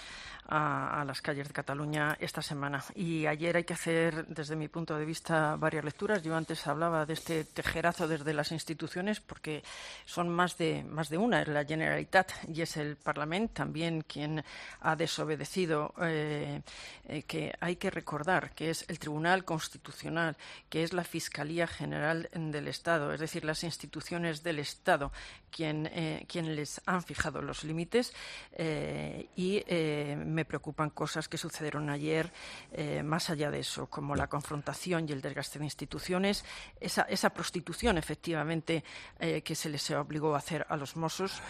a, a las calles de Cataluña esta semana. Y ayer hay que hacer, desde mi punto de vista, varias lecturas. Yo antes hablaba de este tejerazo desde las instituciones, porque son más de, más de una. Es la Generalitat y es el Parlamento también quien ha desobedecido, eh, eh, que hay que recordar que es el Tribunal Constitucional, que es la Fiscalía General del Estado, es decir, las instituciones del Estado, quien, eh, quien les han fijado los límites, eh, y eh, me preocupan cosas que sucedieron ayer, eh, más allá de eso, como la confrontación y el desgaste de instituciones, esa, esa prostitución, efectivamente, eh, que se les obligó a hacer a los Mossos.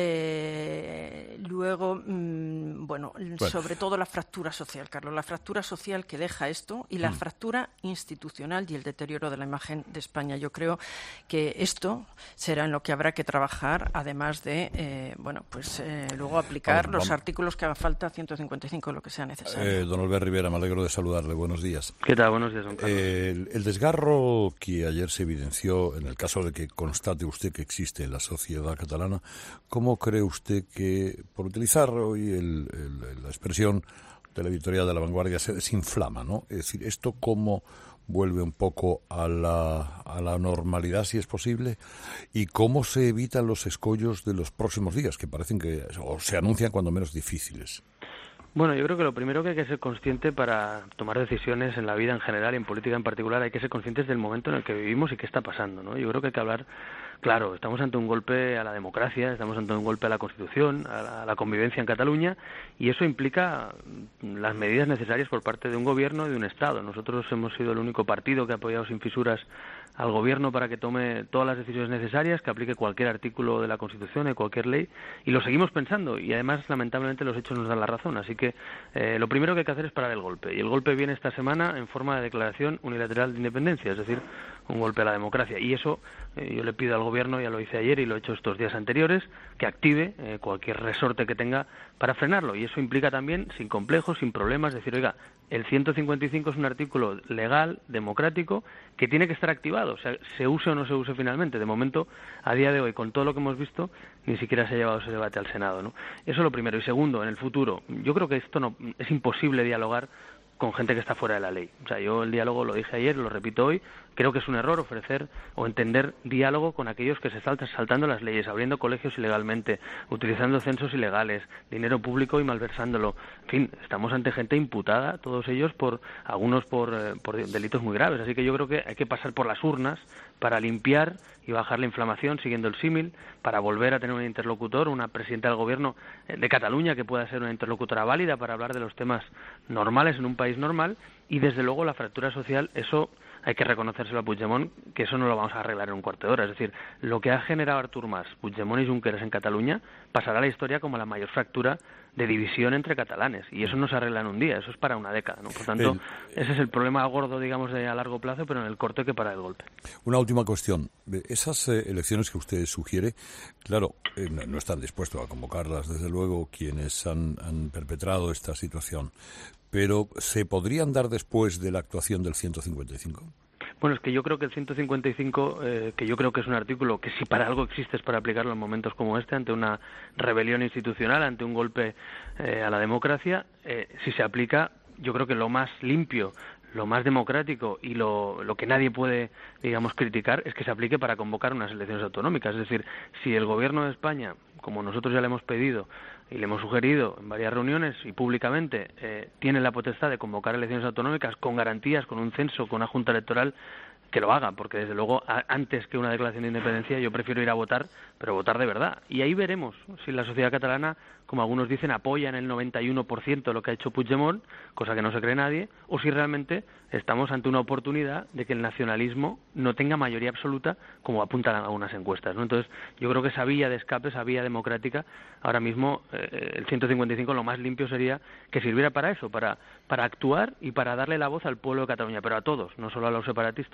Eh, luego, mmm, bueno, bueno, sobre todo la fractura social, Carlos, la fractura social que deja esto y la mm. fractura institucional y el deterioro de la imagen de España. Yo creo que esto será en lo que habrá que trabajar, además de, eh, bueno, pues eh, luego aplicar vamos, los vamos. artículos que haga falta, ciento cincuenta y cinco, lo que sea necesario. Eh, don Albert Rivera, me alegro de saludarle. Buenos días. ¿Qué tal? Buenos días, don Carlos. Eh, el, el desgarro que ayer se evidenció, en el caso de que constate usted que existe en la sociedad catalana, ¿cómo cree usted que, por utilizar hoy el, el, la expresión de la editorial de La Vanguardia, se desinflama, ¿no? Es decir, ¿esto cómo vuelve un poco a la, a la normalidad, si es posible? ¿Y cómo se evitan los escollos de los próximos días, que parecen que, o se anuncian cuando menos difíciles? Bueno, yo creo que lo primero que hay que ser consciente para tomar decisiones en la vida en general y en política en particular, hay que ser conscientes del momento en el que vivimos y qué está pasando, ¿no? Yo creo que hay que hablar, claro, estamos ante un golpe a la democracia, estamos ante un golpe a la Constitución, a la, a la convivencia en Cataluña, y eso implica las medidas necesarias por parte de un gobierno y de un Estado. Nosotros hemos sido el único partido que ha apoyado sin fisuras al gobierno para que tome todas las decisiones necesarias, que aplique cualquier artículo de la Constitución y cualquier ley, y lo seguimos pensando, y además lamentablemente los hechos nos dan la razón, así que eh, lo primero que hay que hacer es parar el golpe, y el golpe viene esta semana en forma de declaración unilateral de independencia, es decir, un golpe a la democracia, y eso eh, yo le pido al gobierno, ya lo hice ayer y lo he hecho estos días anteriores, que active eh, cualquier resorte que tenga para frenarlo, y eso implica también, sin complejos, sin problemas, decir, oiga, el ciento cincuenta y cinco es un artículo legal, democrático, que tiene que estar activado, o sea, se use o no se use finalmente. De momento, a día de hoy, con todo lo que hemos visto, ni siquiera se ha llevado ese debate al Senado, ¿no? Eso es lo primero. Y segundo, en el futuro, yo creo que esto no es imposible dialogar con gente que está fuera de la ley. O sea, yo el diálogo lo dije ayer, lo repito hoy, creo que es un error ofrecer o entender diálogo con aquellos que se están saltando las leyes, abriendo colegios ilegalmente, utilizando censos ilegales, dinero público y malversándolo. En fin, estamos ante gente imputada, todos ellos, por algunos por, eh, por delitos muy graves. Así que yo creo que hay que pasar por las urnas para limpiar y bajar la inflamación, siguiendo el símil, para volver a tener un interlocutor, una presidenta del gobierno de Cataluña que pueda ser una interlocutora válida para hablar de los temas normales en un país normal, y desde luego la fractura social, eso hay que reconocérselo a Puigdemont, que eso no lo vamos a arreglar en un cuarto de hora. Es decir, lo que ha generado Artur Mas, Puigdemont y Junqueras en Cataluña pasará a la historia como la mayor fractura de división entre catalanes, y eso no se arregla en un día, eso es para una década, ¿no? Por tanto, el... ese es el problema gordo, digamos, de a largo plazo, pero en el corto hay que parar el golpe. Una última cuestión. Esas eh, elecciones que usted sugiere, claro, eh, no, no están dispuestos a convocarlas, desde luego, quienes han, han perpetrado esta situación, pero ¿se podrían dar después de la actuación del ciento cincuenta y cinco? Bueno, es que yo creo que el ciento cincuenta y cinco, eh, que yo creo que es un artículo que si para algo existe es para aplicarlo en momentos como este, ante una rebelión institucional, ante un golpe eh, a la democracia, eh, si se aplica, yo creo que lo más limpio, lo más democrático y lo, lo que nadie puede, digamos, criticar es que se aplique para convocar unas elecciones autonómicas. Es decir, si el Gobierno de España, como nosotros ya le hemos pedido y le hemos sugerido en varias reuniones y públicamente, eh, tiene la potestad de convocar elecciones autonómicas con garantías, con un censo, con una junta electoral, que lo haga, porque desde luego a, antes que una declaración de independencia yo prefiero ir a votar, pero votar de verdad. Y ahí veremos si la sociedad catalana, como algunos dicen, apoya en el noventa y uno por ciento lo que ha hecho Puigdemont, cosa que no se cree nadie, o si realmente estamos ante una oportunidad de que el nacionalismo no tenga mayoría absoluta, como apuntan algunas encuestas, ¿no? Entonces, yo creo que esa vía de escape, esa vía democrática, ahora mismo eh, el ciento cincuenta y cinco lo más limpio sería que sirviera para eso, para, para actuar y para darle la voz al pueblo de Cataluña, pero a todos, no solo a los separatistas.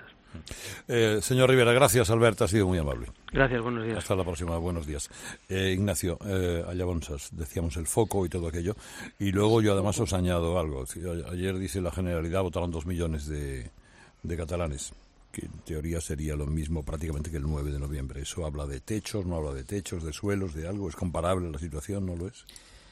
Eh, señor Rivera, gracias, Albert, ha sido muy amable. Gracias, buenos días. Hasta la próxima, buenos días. Eh, Ignacio, eh, Allabonsas, decíamos el foco y todo aquello, y luego yo además os añado algo. Ayer dice la Generalidad, votaron dos millones de, de catalanes, que en teoría sería lo mismo prácticamente que el nueve de noviembre. Eso habla de techos, no habla de techos, de suelos, de algo, ¿es comparable la situación, no lo es?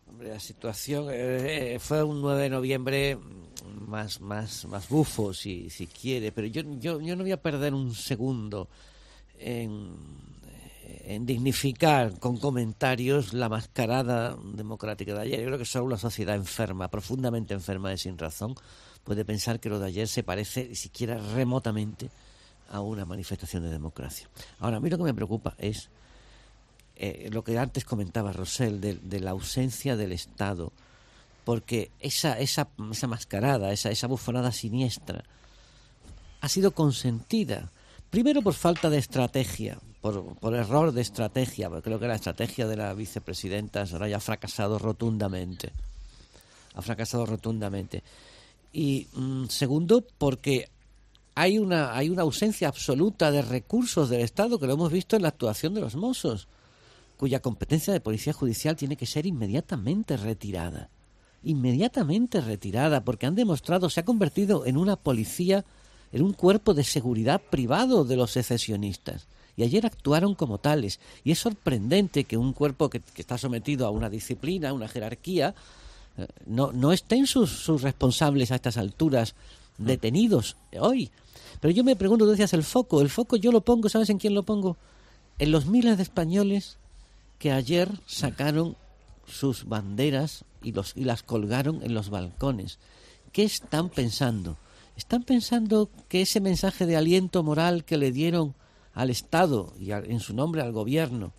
La situación eh, fue un nueve de noviembre más más más bufo, si si quiere, pero yo yo yo no voy a perder un segundo en, en dignificar con comentarios la mascarada democrática de ayer. Yo creo que solo una sociedad enferma, profundamente enferma de sin razón, puede pensar que lo de ayer se parece siquiera remotamente a una manifestación de democracia. Ahora, a mí lo que me preocupa es Eh, lo que antes comentaba Rosell, de, de la ausencia del Estado, porque esa esa esa mascarada, esa esa bufonada siniestra ha sido consentida, primero por falta de estrategia, por, por error de estrategia, porque creo que la estrategia de la vicepresidenta Soraya ha fracasado rotundamente, ha fracasado rotundamente, y mm, segundo, porque hay una hay una ausencia absoluta de recursos del Estado, que lo hemos visto en la actuación de los Mossos, cuya competencia de policía judicial tiene que ser inmediatamente retirada. Inmediatamente retirada, porque han demostrado, se ha convertido en una policía, en un cuerpo de seguridad privado de los secesionistas. Y ayer actuaron como tales. Y es sorprendente que un cuerpo que, que está sometido a una disciplina, a una jerarquía, eh, no, no estén sus, sus responsables a estas alturas detenidos hoy. Pero yo me pregunto, tú decías el foco. El foco yo lo pongo, ¿sabes en quién lo pongo? En los miles de españoles que ayer sacaron sus banderas y, los, y las colgaron en los balcones. ¿Qué están pensando? ¿Están pensando que ese mensaje de aliento moral que le dieron al Estado y a, en su nombre al gobierno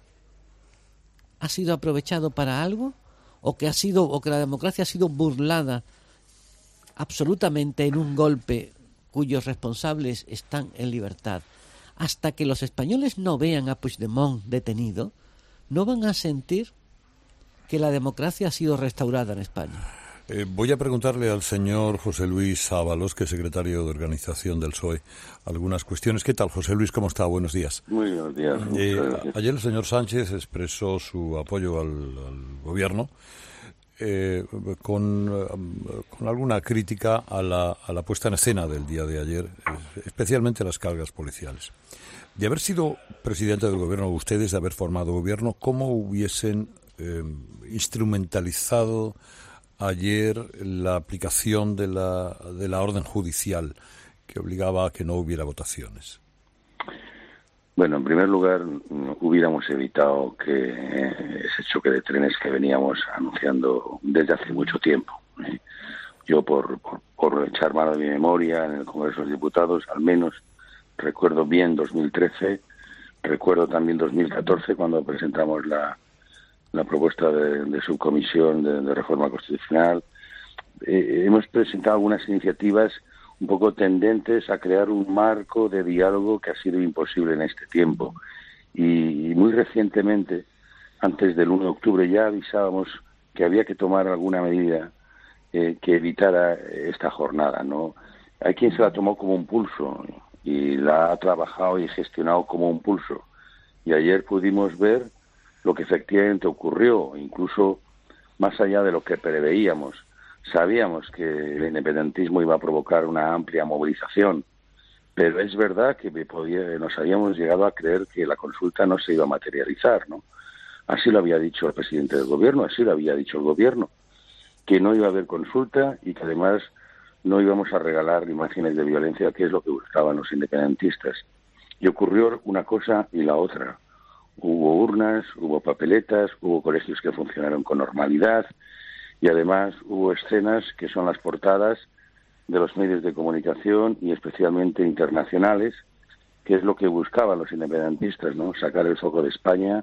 ha sido aprovechado para algo? ¿O que, ha sido, o que la democracia ha sido burlada absolutamente en un golpe cuyos responsables están en libertad? Hasta que los españoles no vean a Puigdemont detenido, no van a sentir que la democracia ha sido restaurada en España. Eh, voy a preguntarle al señor José Luis Ábalos, que es secretario de organización del P S O E, algunas cuestiones. ¿Qué tal, José Luis? ¿Cómo está? Buenos días. Muy buenos días. Eh, ayer el señor Sánchez expresó su apoyo al, al gobierno eh, con, con alguna crítica a la, a la puesta en escena del día de ayer, especialmente las cargas policiales. De haber sido presidente del gobierno, ustedes de haber formado gobierno, ¿cómo hubiesen eh, instrumentalizado ayer la aplicación de la, de la orden judicial que obligaba a que no hubiera votaciones? Bueno, en primer lugar, hubiéramos evitado que eh, ese choque de trenes que veníamos anunciando desde hace mucho tiempo. ¿eh? Yo, por, por, por echar mano de mi memoria en el Congreso de los Diputados, al menos recuerdo bien dos mil trece, recuerdo también dos mil catorce, cuando presentamos la, la propuesta de, de subcomisión de, de reforma constitucional. Eh, hemos presentado algunas iniciativas un poco tendentes a crear un marco de diálogo que ha sido imposible en este tiempo. Y, y muy recientemente, antes del uno de octubre, ya avisábamos que había que tomar alguna medida eh, que evitara esta jornada, ¿no? Hay quien se la tomó como un pulso y la ha trabajado y gestionado como un pulso. Y ayer pudimos ver lo que efectivamente ocurrió, incluso más allá de lo que preveíamos. Sabíamos que el independentismo iba a provocar una amplia movilización, pero es verdad que podía, nos habíamos llegado a creer que la consulta no se iba a materializar, ¿no? Así lo había dicho el presidente del gobierno, así lo había dicho el gobierno, que no iba a haber consulta y que además no íbamos a regalar imágenes de violencia, que es lo que buscaban los independentistas. Y ocurrió una cosa y la otra. Hubo urnas, hubo papeletas, hubo colegios que funcionaron con normalidad y además hubo escenas que son las portadas de los medios de comunicación y especialmente internacionales, que es lo que buscaban los independentistas, ¿no? Sacar el foco de España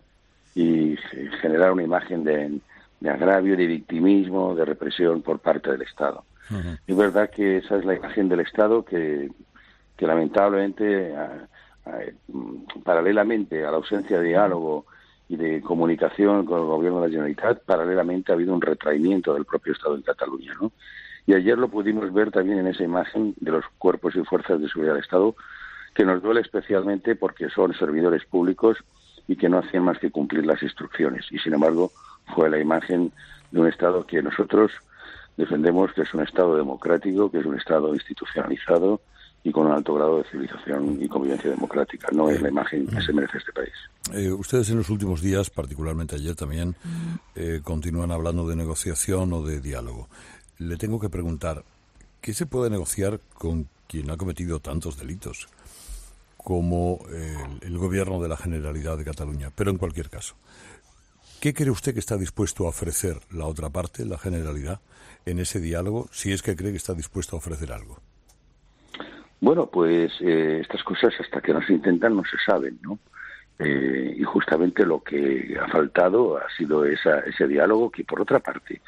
y generar una imagen de, de agravio, de victimismo, de represión por parte del Estado. Uh-huh. Es verdad que esa es la imagen del Estado que, que lamentablemente, a, a, paralelamente a la ausencia de diálogo y de comunicación con el gobierno de la Generalitat, paralelamente ha habido un retraimiento del propio Estado en Cataluña, ¿no? Y ayer lo pudimos ver también en esa imagen de los cuerpos y fuerzas de seguridad del Estado, que nos duele especialmente porque son servidores públicos y que no hacían más que cumplir las instrucciones. Y sin embargo, fue la imagen de un Estado que nosotros defendemos que es un Estado democrático, que es un Estado institucionalizado y con un alto grado de civilización y convivencia democrática. No es la imagen que se merece este país. Eh, ustedes en los últimos días, particularmente ayer también, eh, continúan hablando de negociación o de diálogo. Le tengo que preguntar, ¿qué se puede negociar con quien ha cometido tantos delitos como el, el gobierno de la Generalidad de Cataluña? Pero en cualquier caso, ¿qué cree usted que está dispuesto a ofrecer la otra parte, la Generalidad, en ese diálogo, si es que cree que está dispuesto a ofrecer algo? Bueno, pues eh, estas cosas hasta que no se intentan no se saben, ¿no? Eh, y justamente lo que ha faltado ha sido esa, ese diálogo que, por otra parte,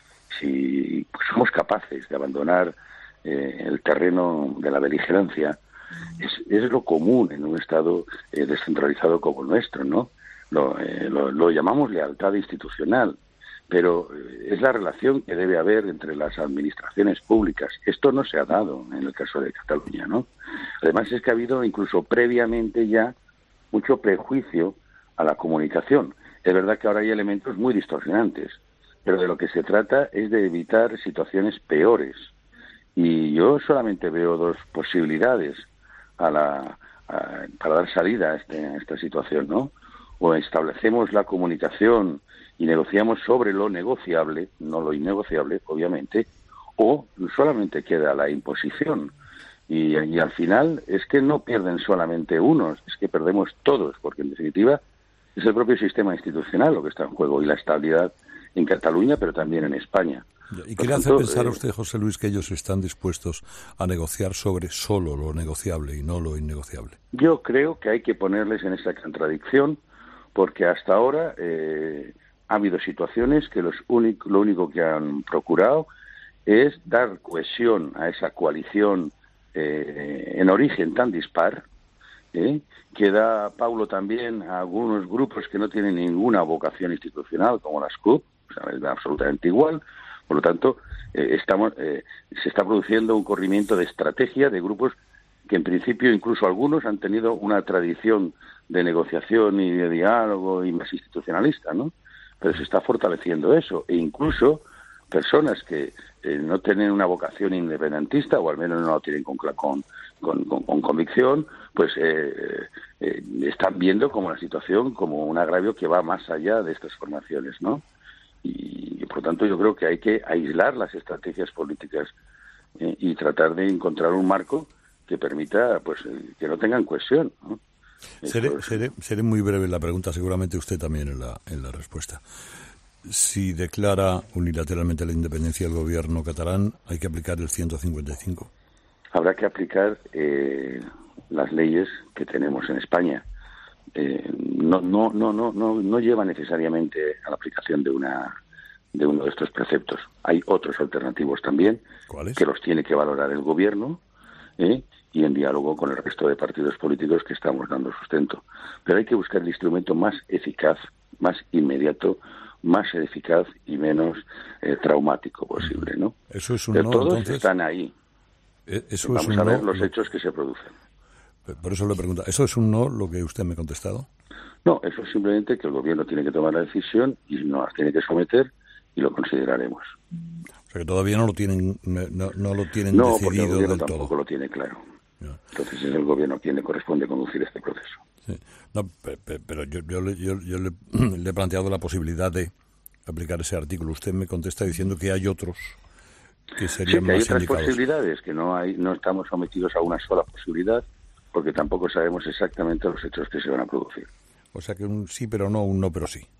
si pues, somos capaces de abandonar eh, el terreno de la beligerancia, es, es lo común en un Estado eh, descentralizado como el nuestro, ¿no? Lo, eh, lo, lo llamamos lealtad institucional, pero eh, es la relación que debe haber entre las administraciones públicas. Esto no se ha dado en el caso de Cataluña, ¿no? Además es que ha habido incluso previamente ya mucho prejuicio a la comunicación. Es verdad que ahora hay elementos muy distorsionantes, pero de lo que se trata es de evitar situaciones peores. Y yo solamente veo dos posibilidades a la, a, para dar salida a, este, a esta situación, ¿no? O establecemos la comunicación y negociamos sobre lo negociable, no lo innegociable, obviamente, o solamente queda la imposición. Y, y al final es que no pierden solamente unos, es que perdemos todos, porque en definitiva es el propio sistema institucional lo que está en juego y la estabilidad en Cataluña, pero también en España. ¿Y qué le hace pensar a usted, José Luis, que ellos están dispuestos a negociar sobre solo lo negociable y no lo innegociable? Yo creo que hay que ponerles en esa contradicción, porque hasta ahora eh, ha habido situaciones que los único, lo único que han procurado es dar cohesión a esa coalición eh, en origen tan dispar, ¿eh? que da Paulo también a algunos grupos que no tienen ninguna vocación institucional, como las C U P, o sea, es absolutamente igual. Por lo tanto, eh, estamos, eh, se está produciendo un corrimiento de estrategia de grupos que en principio incluso algunos han tenido una tradición de negociación y de diálogo y más institucionalista, ¿no? Pero se está fortaleciendo eso, e incluso personas que eh, no tienen una vocación independentista, o al menos no lo tienen con, con, con, con, con convicción, pues eh, eh, están viendo como la situación como un agravio que va más allá de estas formaciones, ¿no? Y, y por lo tanto yo creo que hay que aislar las estrategias políticas eh, y tratar de encontrar un marco que permita pues eh, que no tengan cohesión, ¿no? Seré, seré, seré muy breve en la pregunta, seguramente usted también en la, en la respuesta. Si declara unilateralmente la independencia del gobierno catalán, ¿hay que aplicar el ciento cincuenta y cinco? Habrá que aplicar eh, las leyes que tenemos en España. Eh, no, no, no, no, no, no lleva necesariamente a la aplicación de una de uno de estos preceptos. Hay otros alternativos también. ¿Cuáles? Que los tiene que valorar el gobierno, ¿eh? y en diálogo con el resto de partidos políticos que estamos dando sustento. Pero hay que buscar el instrumento más eficaz, más inmediato, más eficaz y menos eh, traumático posible, ¿no? Eso es un Pero no, todos entonces, están ahí. Eso Vamos es un a ver no, los hechos que se producen. Por eso le pregunto, ¿eso es un no lo que usted me ha contestado? No, eso es simplemente que el gobierno tiene que tomar la decisión y nos las tiene que someter y lo consideraremos. O sea que todavía no lo tienen, no, no lo tienen no, porque el decidido gobierno del tampoco todo. lo tiene claro. Entonces es el gobierno quien le corresponde conducir este proceso. Sí. No, pero, pero yo, yo, le, yo, yo le, le he planteado la posibilidad de aplicar ese artículo. Usted me contesta diciendo que hay otros que serían sí, que hay más otras indicados. posibilidades, que no hay, no estamos sometidos a una sola posibilidad, porque tampoco sabemos exactamente los hechos que se van a producir. O sea que un sí pero no, un no pero sí.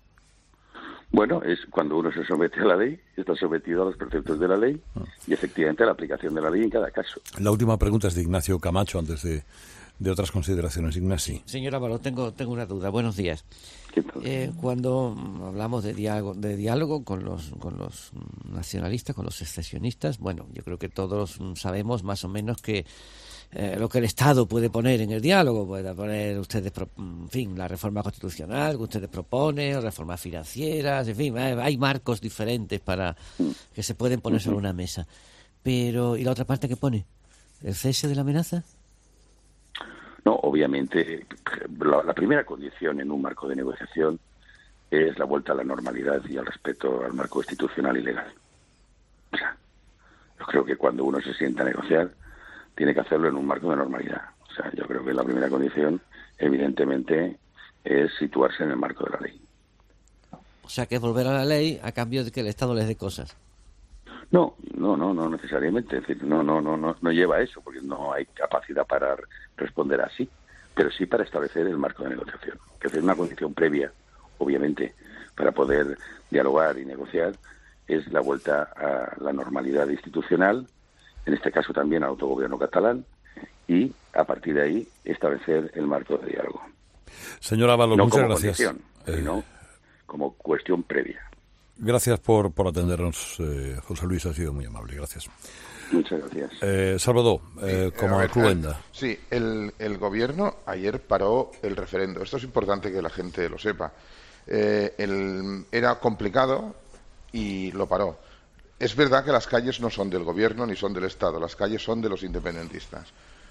Bueno, es cuando uno se somete a la ley, está sometido a los preceptos de la ley y efectivamente a la aplicación de la ley en cada caso. La última pregunta es de Ignacio Camacho, antes de, de otras consideraciones. Ignacio. Señora Álvaro, tengo, tengo una duda. Buenos días. Eh, cuando hablamos de diálogo, de diálogo con los, con los nacionalistas, con los secesionistas, bueno, yo creo que todos sabemos más o menos que Eh, lo que el Estado puede poner en el diálogo, puede poner ustedes, en fin, la reforma constitucional que ustedes proponen, reformas financieras, en fin, hay, hay marcos diferentes para que se pueden poner sobre una mesa. Pero, ¿y la otra parte que pone? ¿El cese de la amenaza? No, obviamente, la, la primera condición en un marco de negociación es la vuelta a la normalidad y al respeto al marco institucional y legal. O sea, yo creo que cuando uno se sienta a negociar, tiene que hacerlo en un marco de normalidad. O sea, yo creo que la primera condición, evidentemente, es situarse en el marco de la ley. sea, que es volver a la ley a cambio de que el Estado les dé cosas. No, no, no, no necesariamente. Es decir, no, no, no, no, no lleva a eso, porque no hay capacidad para responder así, pero sí para establecer el marco de negociación, que es una condición previa, obviamente, para poder dialogar y negociar, es la vuelta a la normalidad institucional, en este caso también al autogobierno catalán, y a partir de ahí establecer el marco de diálogo. Señora Ábalos, no muchas como gracias. Condición, eh, sino como cuestión previa. Gracias por, por atendernos, eh, José Luis, ha sido muy amable, gracias. Muchas gracias. Eh, Salvador, eh, como a ver, Cluenda. Sí, el, el gobierno ayer paró el referendo. Esto es importante que la gente lo sepa. Eh, el, era complicado y lo paró. Es verdad que las calles no son del gobierno ni son del Estado, las calles son de los independentistas.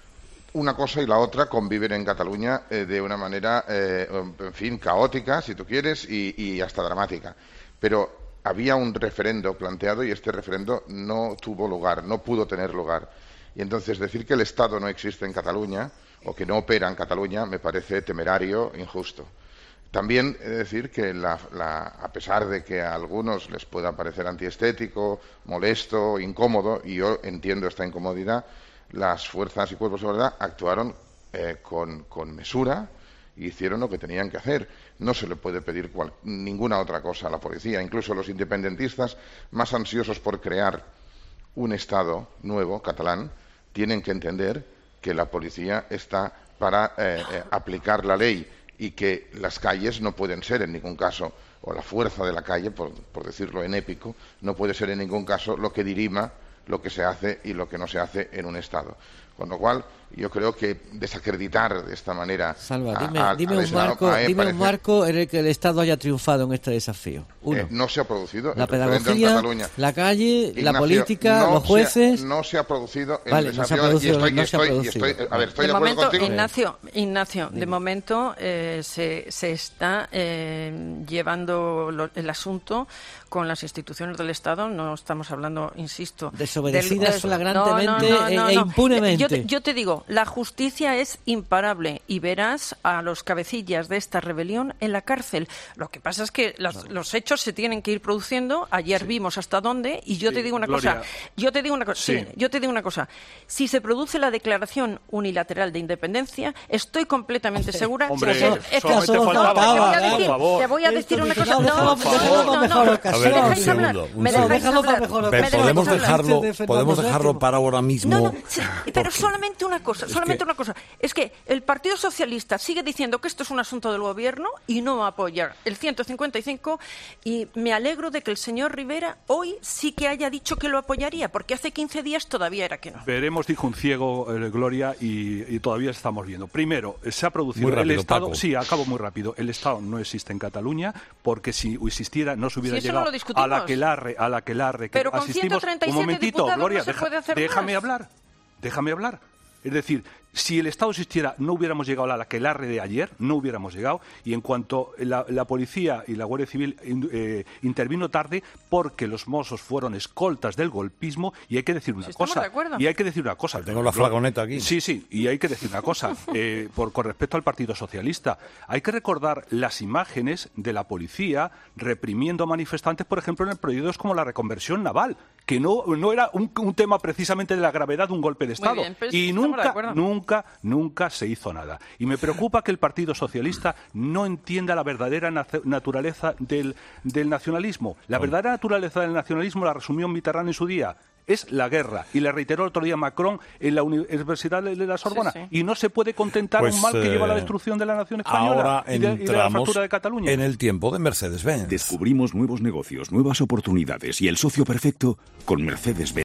Una cosa y la otra conviven en Cataluña eh, de una manera, eh, en fin, caótica, si tú quieres, y, y hasta dramática. Pero había un referendo planteado y este referendo no tuvo lugar, no pudo tener lugar. Y entonces decir que el Estado no existe en Cataluña o que no opera en Cataluña me parece temerario, injusto. También he de decir que la, la, a pesar de que a algunos les pueda parecer antiestético, molesto, incómodo, y yo entiendo esta incomodidad, las fuerzas y cuerpos de seguridad actuaron eh, con, con mesura y hicieron lo que tenían que hacer. No se le puede pedir cual, ninguna otra cosa a la policía. Incluso los independentistas más ansiosos por crear un Estado nuevo, catalán, tienen que entender que la policía está para eh, eh, aplicar la ley y que las calles no pueden ser en ningún caso, o la fuerza de la calle, por, por decirlo en épico, no puede ser en ningún caso lo que dirima lo que se hace y lo que no se hace en un Estado. Con lo cual, yo creo que desacreditar de esta manera... Salva, dime, a, a, dime, a un, marco, dime parece, un marco en el que el Estado haya triunfado en este desafío. Uno. Eh, no se ha producido la el referéndum en Cataluña. La calle, Ignacio, la política, no los jueces... Se ha, no se ha producido el vale, desafío. No se ha producido, y estoy, no y se ha estoy, producido. y estoy, a ver, estoy de, de, momento, acuerdo contigo. Ignacio, Ignacio de momento eh, se, se está eh, llevando lo, el asunto con las instituciones del Estado. No estamos hablando, insisto... Desobedecidas del, flagrantemente no, no, no, no, e, e no. impunemente. Yo te, yo te digo, la justicia es imparable y verás a los cabecillas de esta rebelión en la cárcel. Lo que pasa es que los, los hechos se tienen que ir produciendo. Ayer sí. vimos hasta dónde y yo sí, te digo una Gloria. cosa. Yo te digo una cosa. Sí. Sí, yo te digo una cosa. Si se produce la declaración unilateral de independencia, estoy completamente segura Hombre, que es que solamente faltaba, no, te voy a decir, te voy a decir una cosa. No, no, no, no. A ver, un segundo. Me dejáis hablar. Podemos dejarlo, podemos dejarlo para ahora mismo. No, no, sí, pero solamente una cosa, solamente es que, una cosa. Es que el Partido Socialista sigue diciendo que esto es un asunto del gobierno y no apoya el ciento cincuenta y cinco, y me alegro de que el señor Rivera hoy sí que haya dicho que lo apoyaría, porque hace quince días todavía era que no. Veremos, dijo un ciego, eh, Gloria, y, y todavía estamos viendo. Primero, se ha producido muy rápido, el Estado... Paco. Sí, acabo muy rápido. El Estado no existe en Cataluña, porque si existiera no se hubiera si llegado no a la aquelarre, a la aquelarre que Pero con asistimos. ciento treinta y siete un momentito, Gloria, no se deja, puede hacer déjame más. hablar, déjame hablar. Es decir, si el Estado existiera, no hubiéramos llegado a la aquelarre de ayer, no hubiéramos llegado, y en cuanto la, la policía y la Guardia Civil eh, intervino tarde porque los Mossos fueron escoltas del golpismo, y hay que decir una si cosa, y hay que decir una cosa. Tengo la flagoneta aquí. Sí, sí, y hay que decir una cosa, eh, por, con respecto al Partido Socialista, hay que recordar las imágenes de la policía reprimiendo a manifestantes, por ejemplo, en proyectos como la reconversión naval, que no, no era un, un tema precisamente de la gravedad de un golpe de Estado, bien, pues, y nunca, nunca, nunca se hizo nada. Y me preocupa que el Partido Socialista no entienda la verdadera naturaleza del, del nacionalismo. La verdadera naturaleza del nacionalismo la resumió Mitterrand en su día. Es la guerra, y le reiteró el otro día Macron en la Universidad de la Sorbona. Sí, sí. Y no se puede contentar pues, un mal que eh, lleva a la destrucción de la nación española ahora y, de, y de la fractura de Cataluña. En el tiempo de Mercedes-Benz. Descubrimos nuevos negocios, nuevas oportunidades y el socio perfecto con Mercedes-Benz.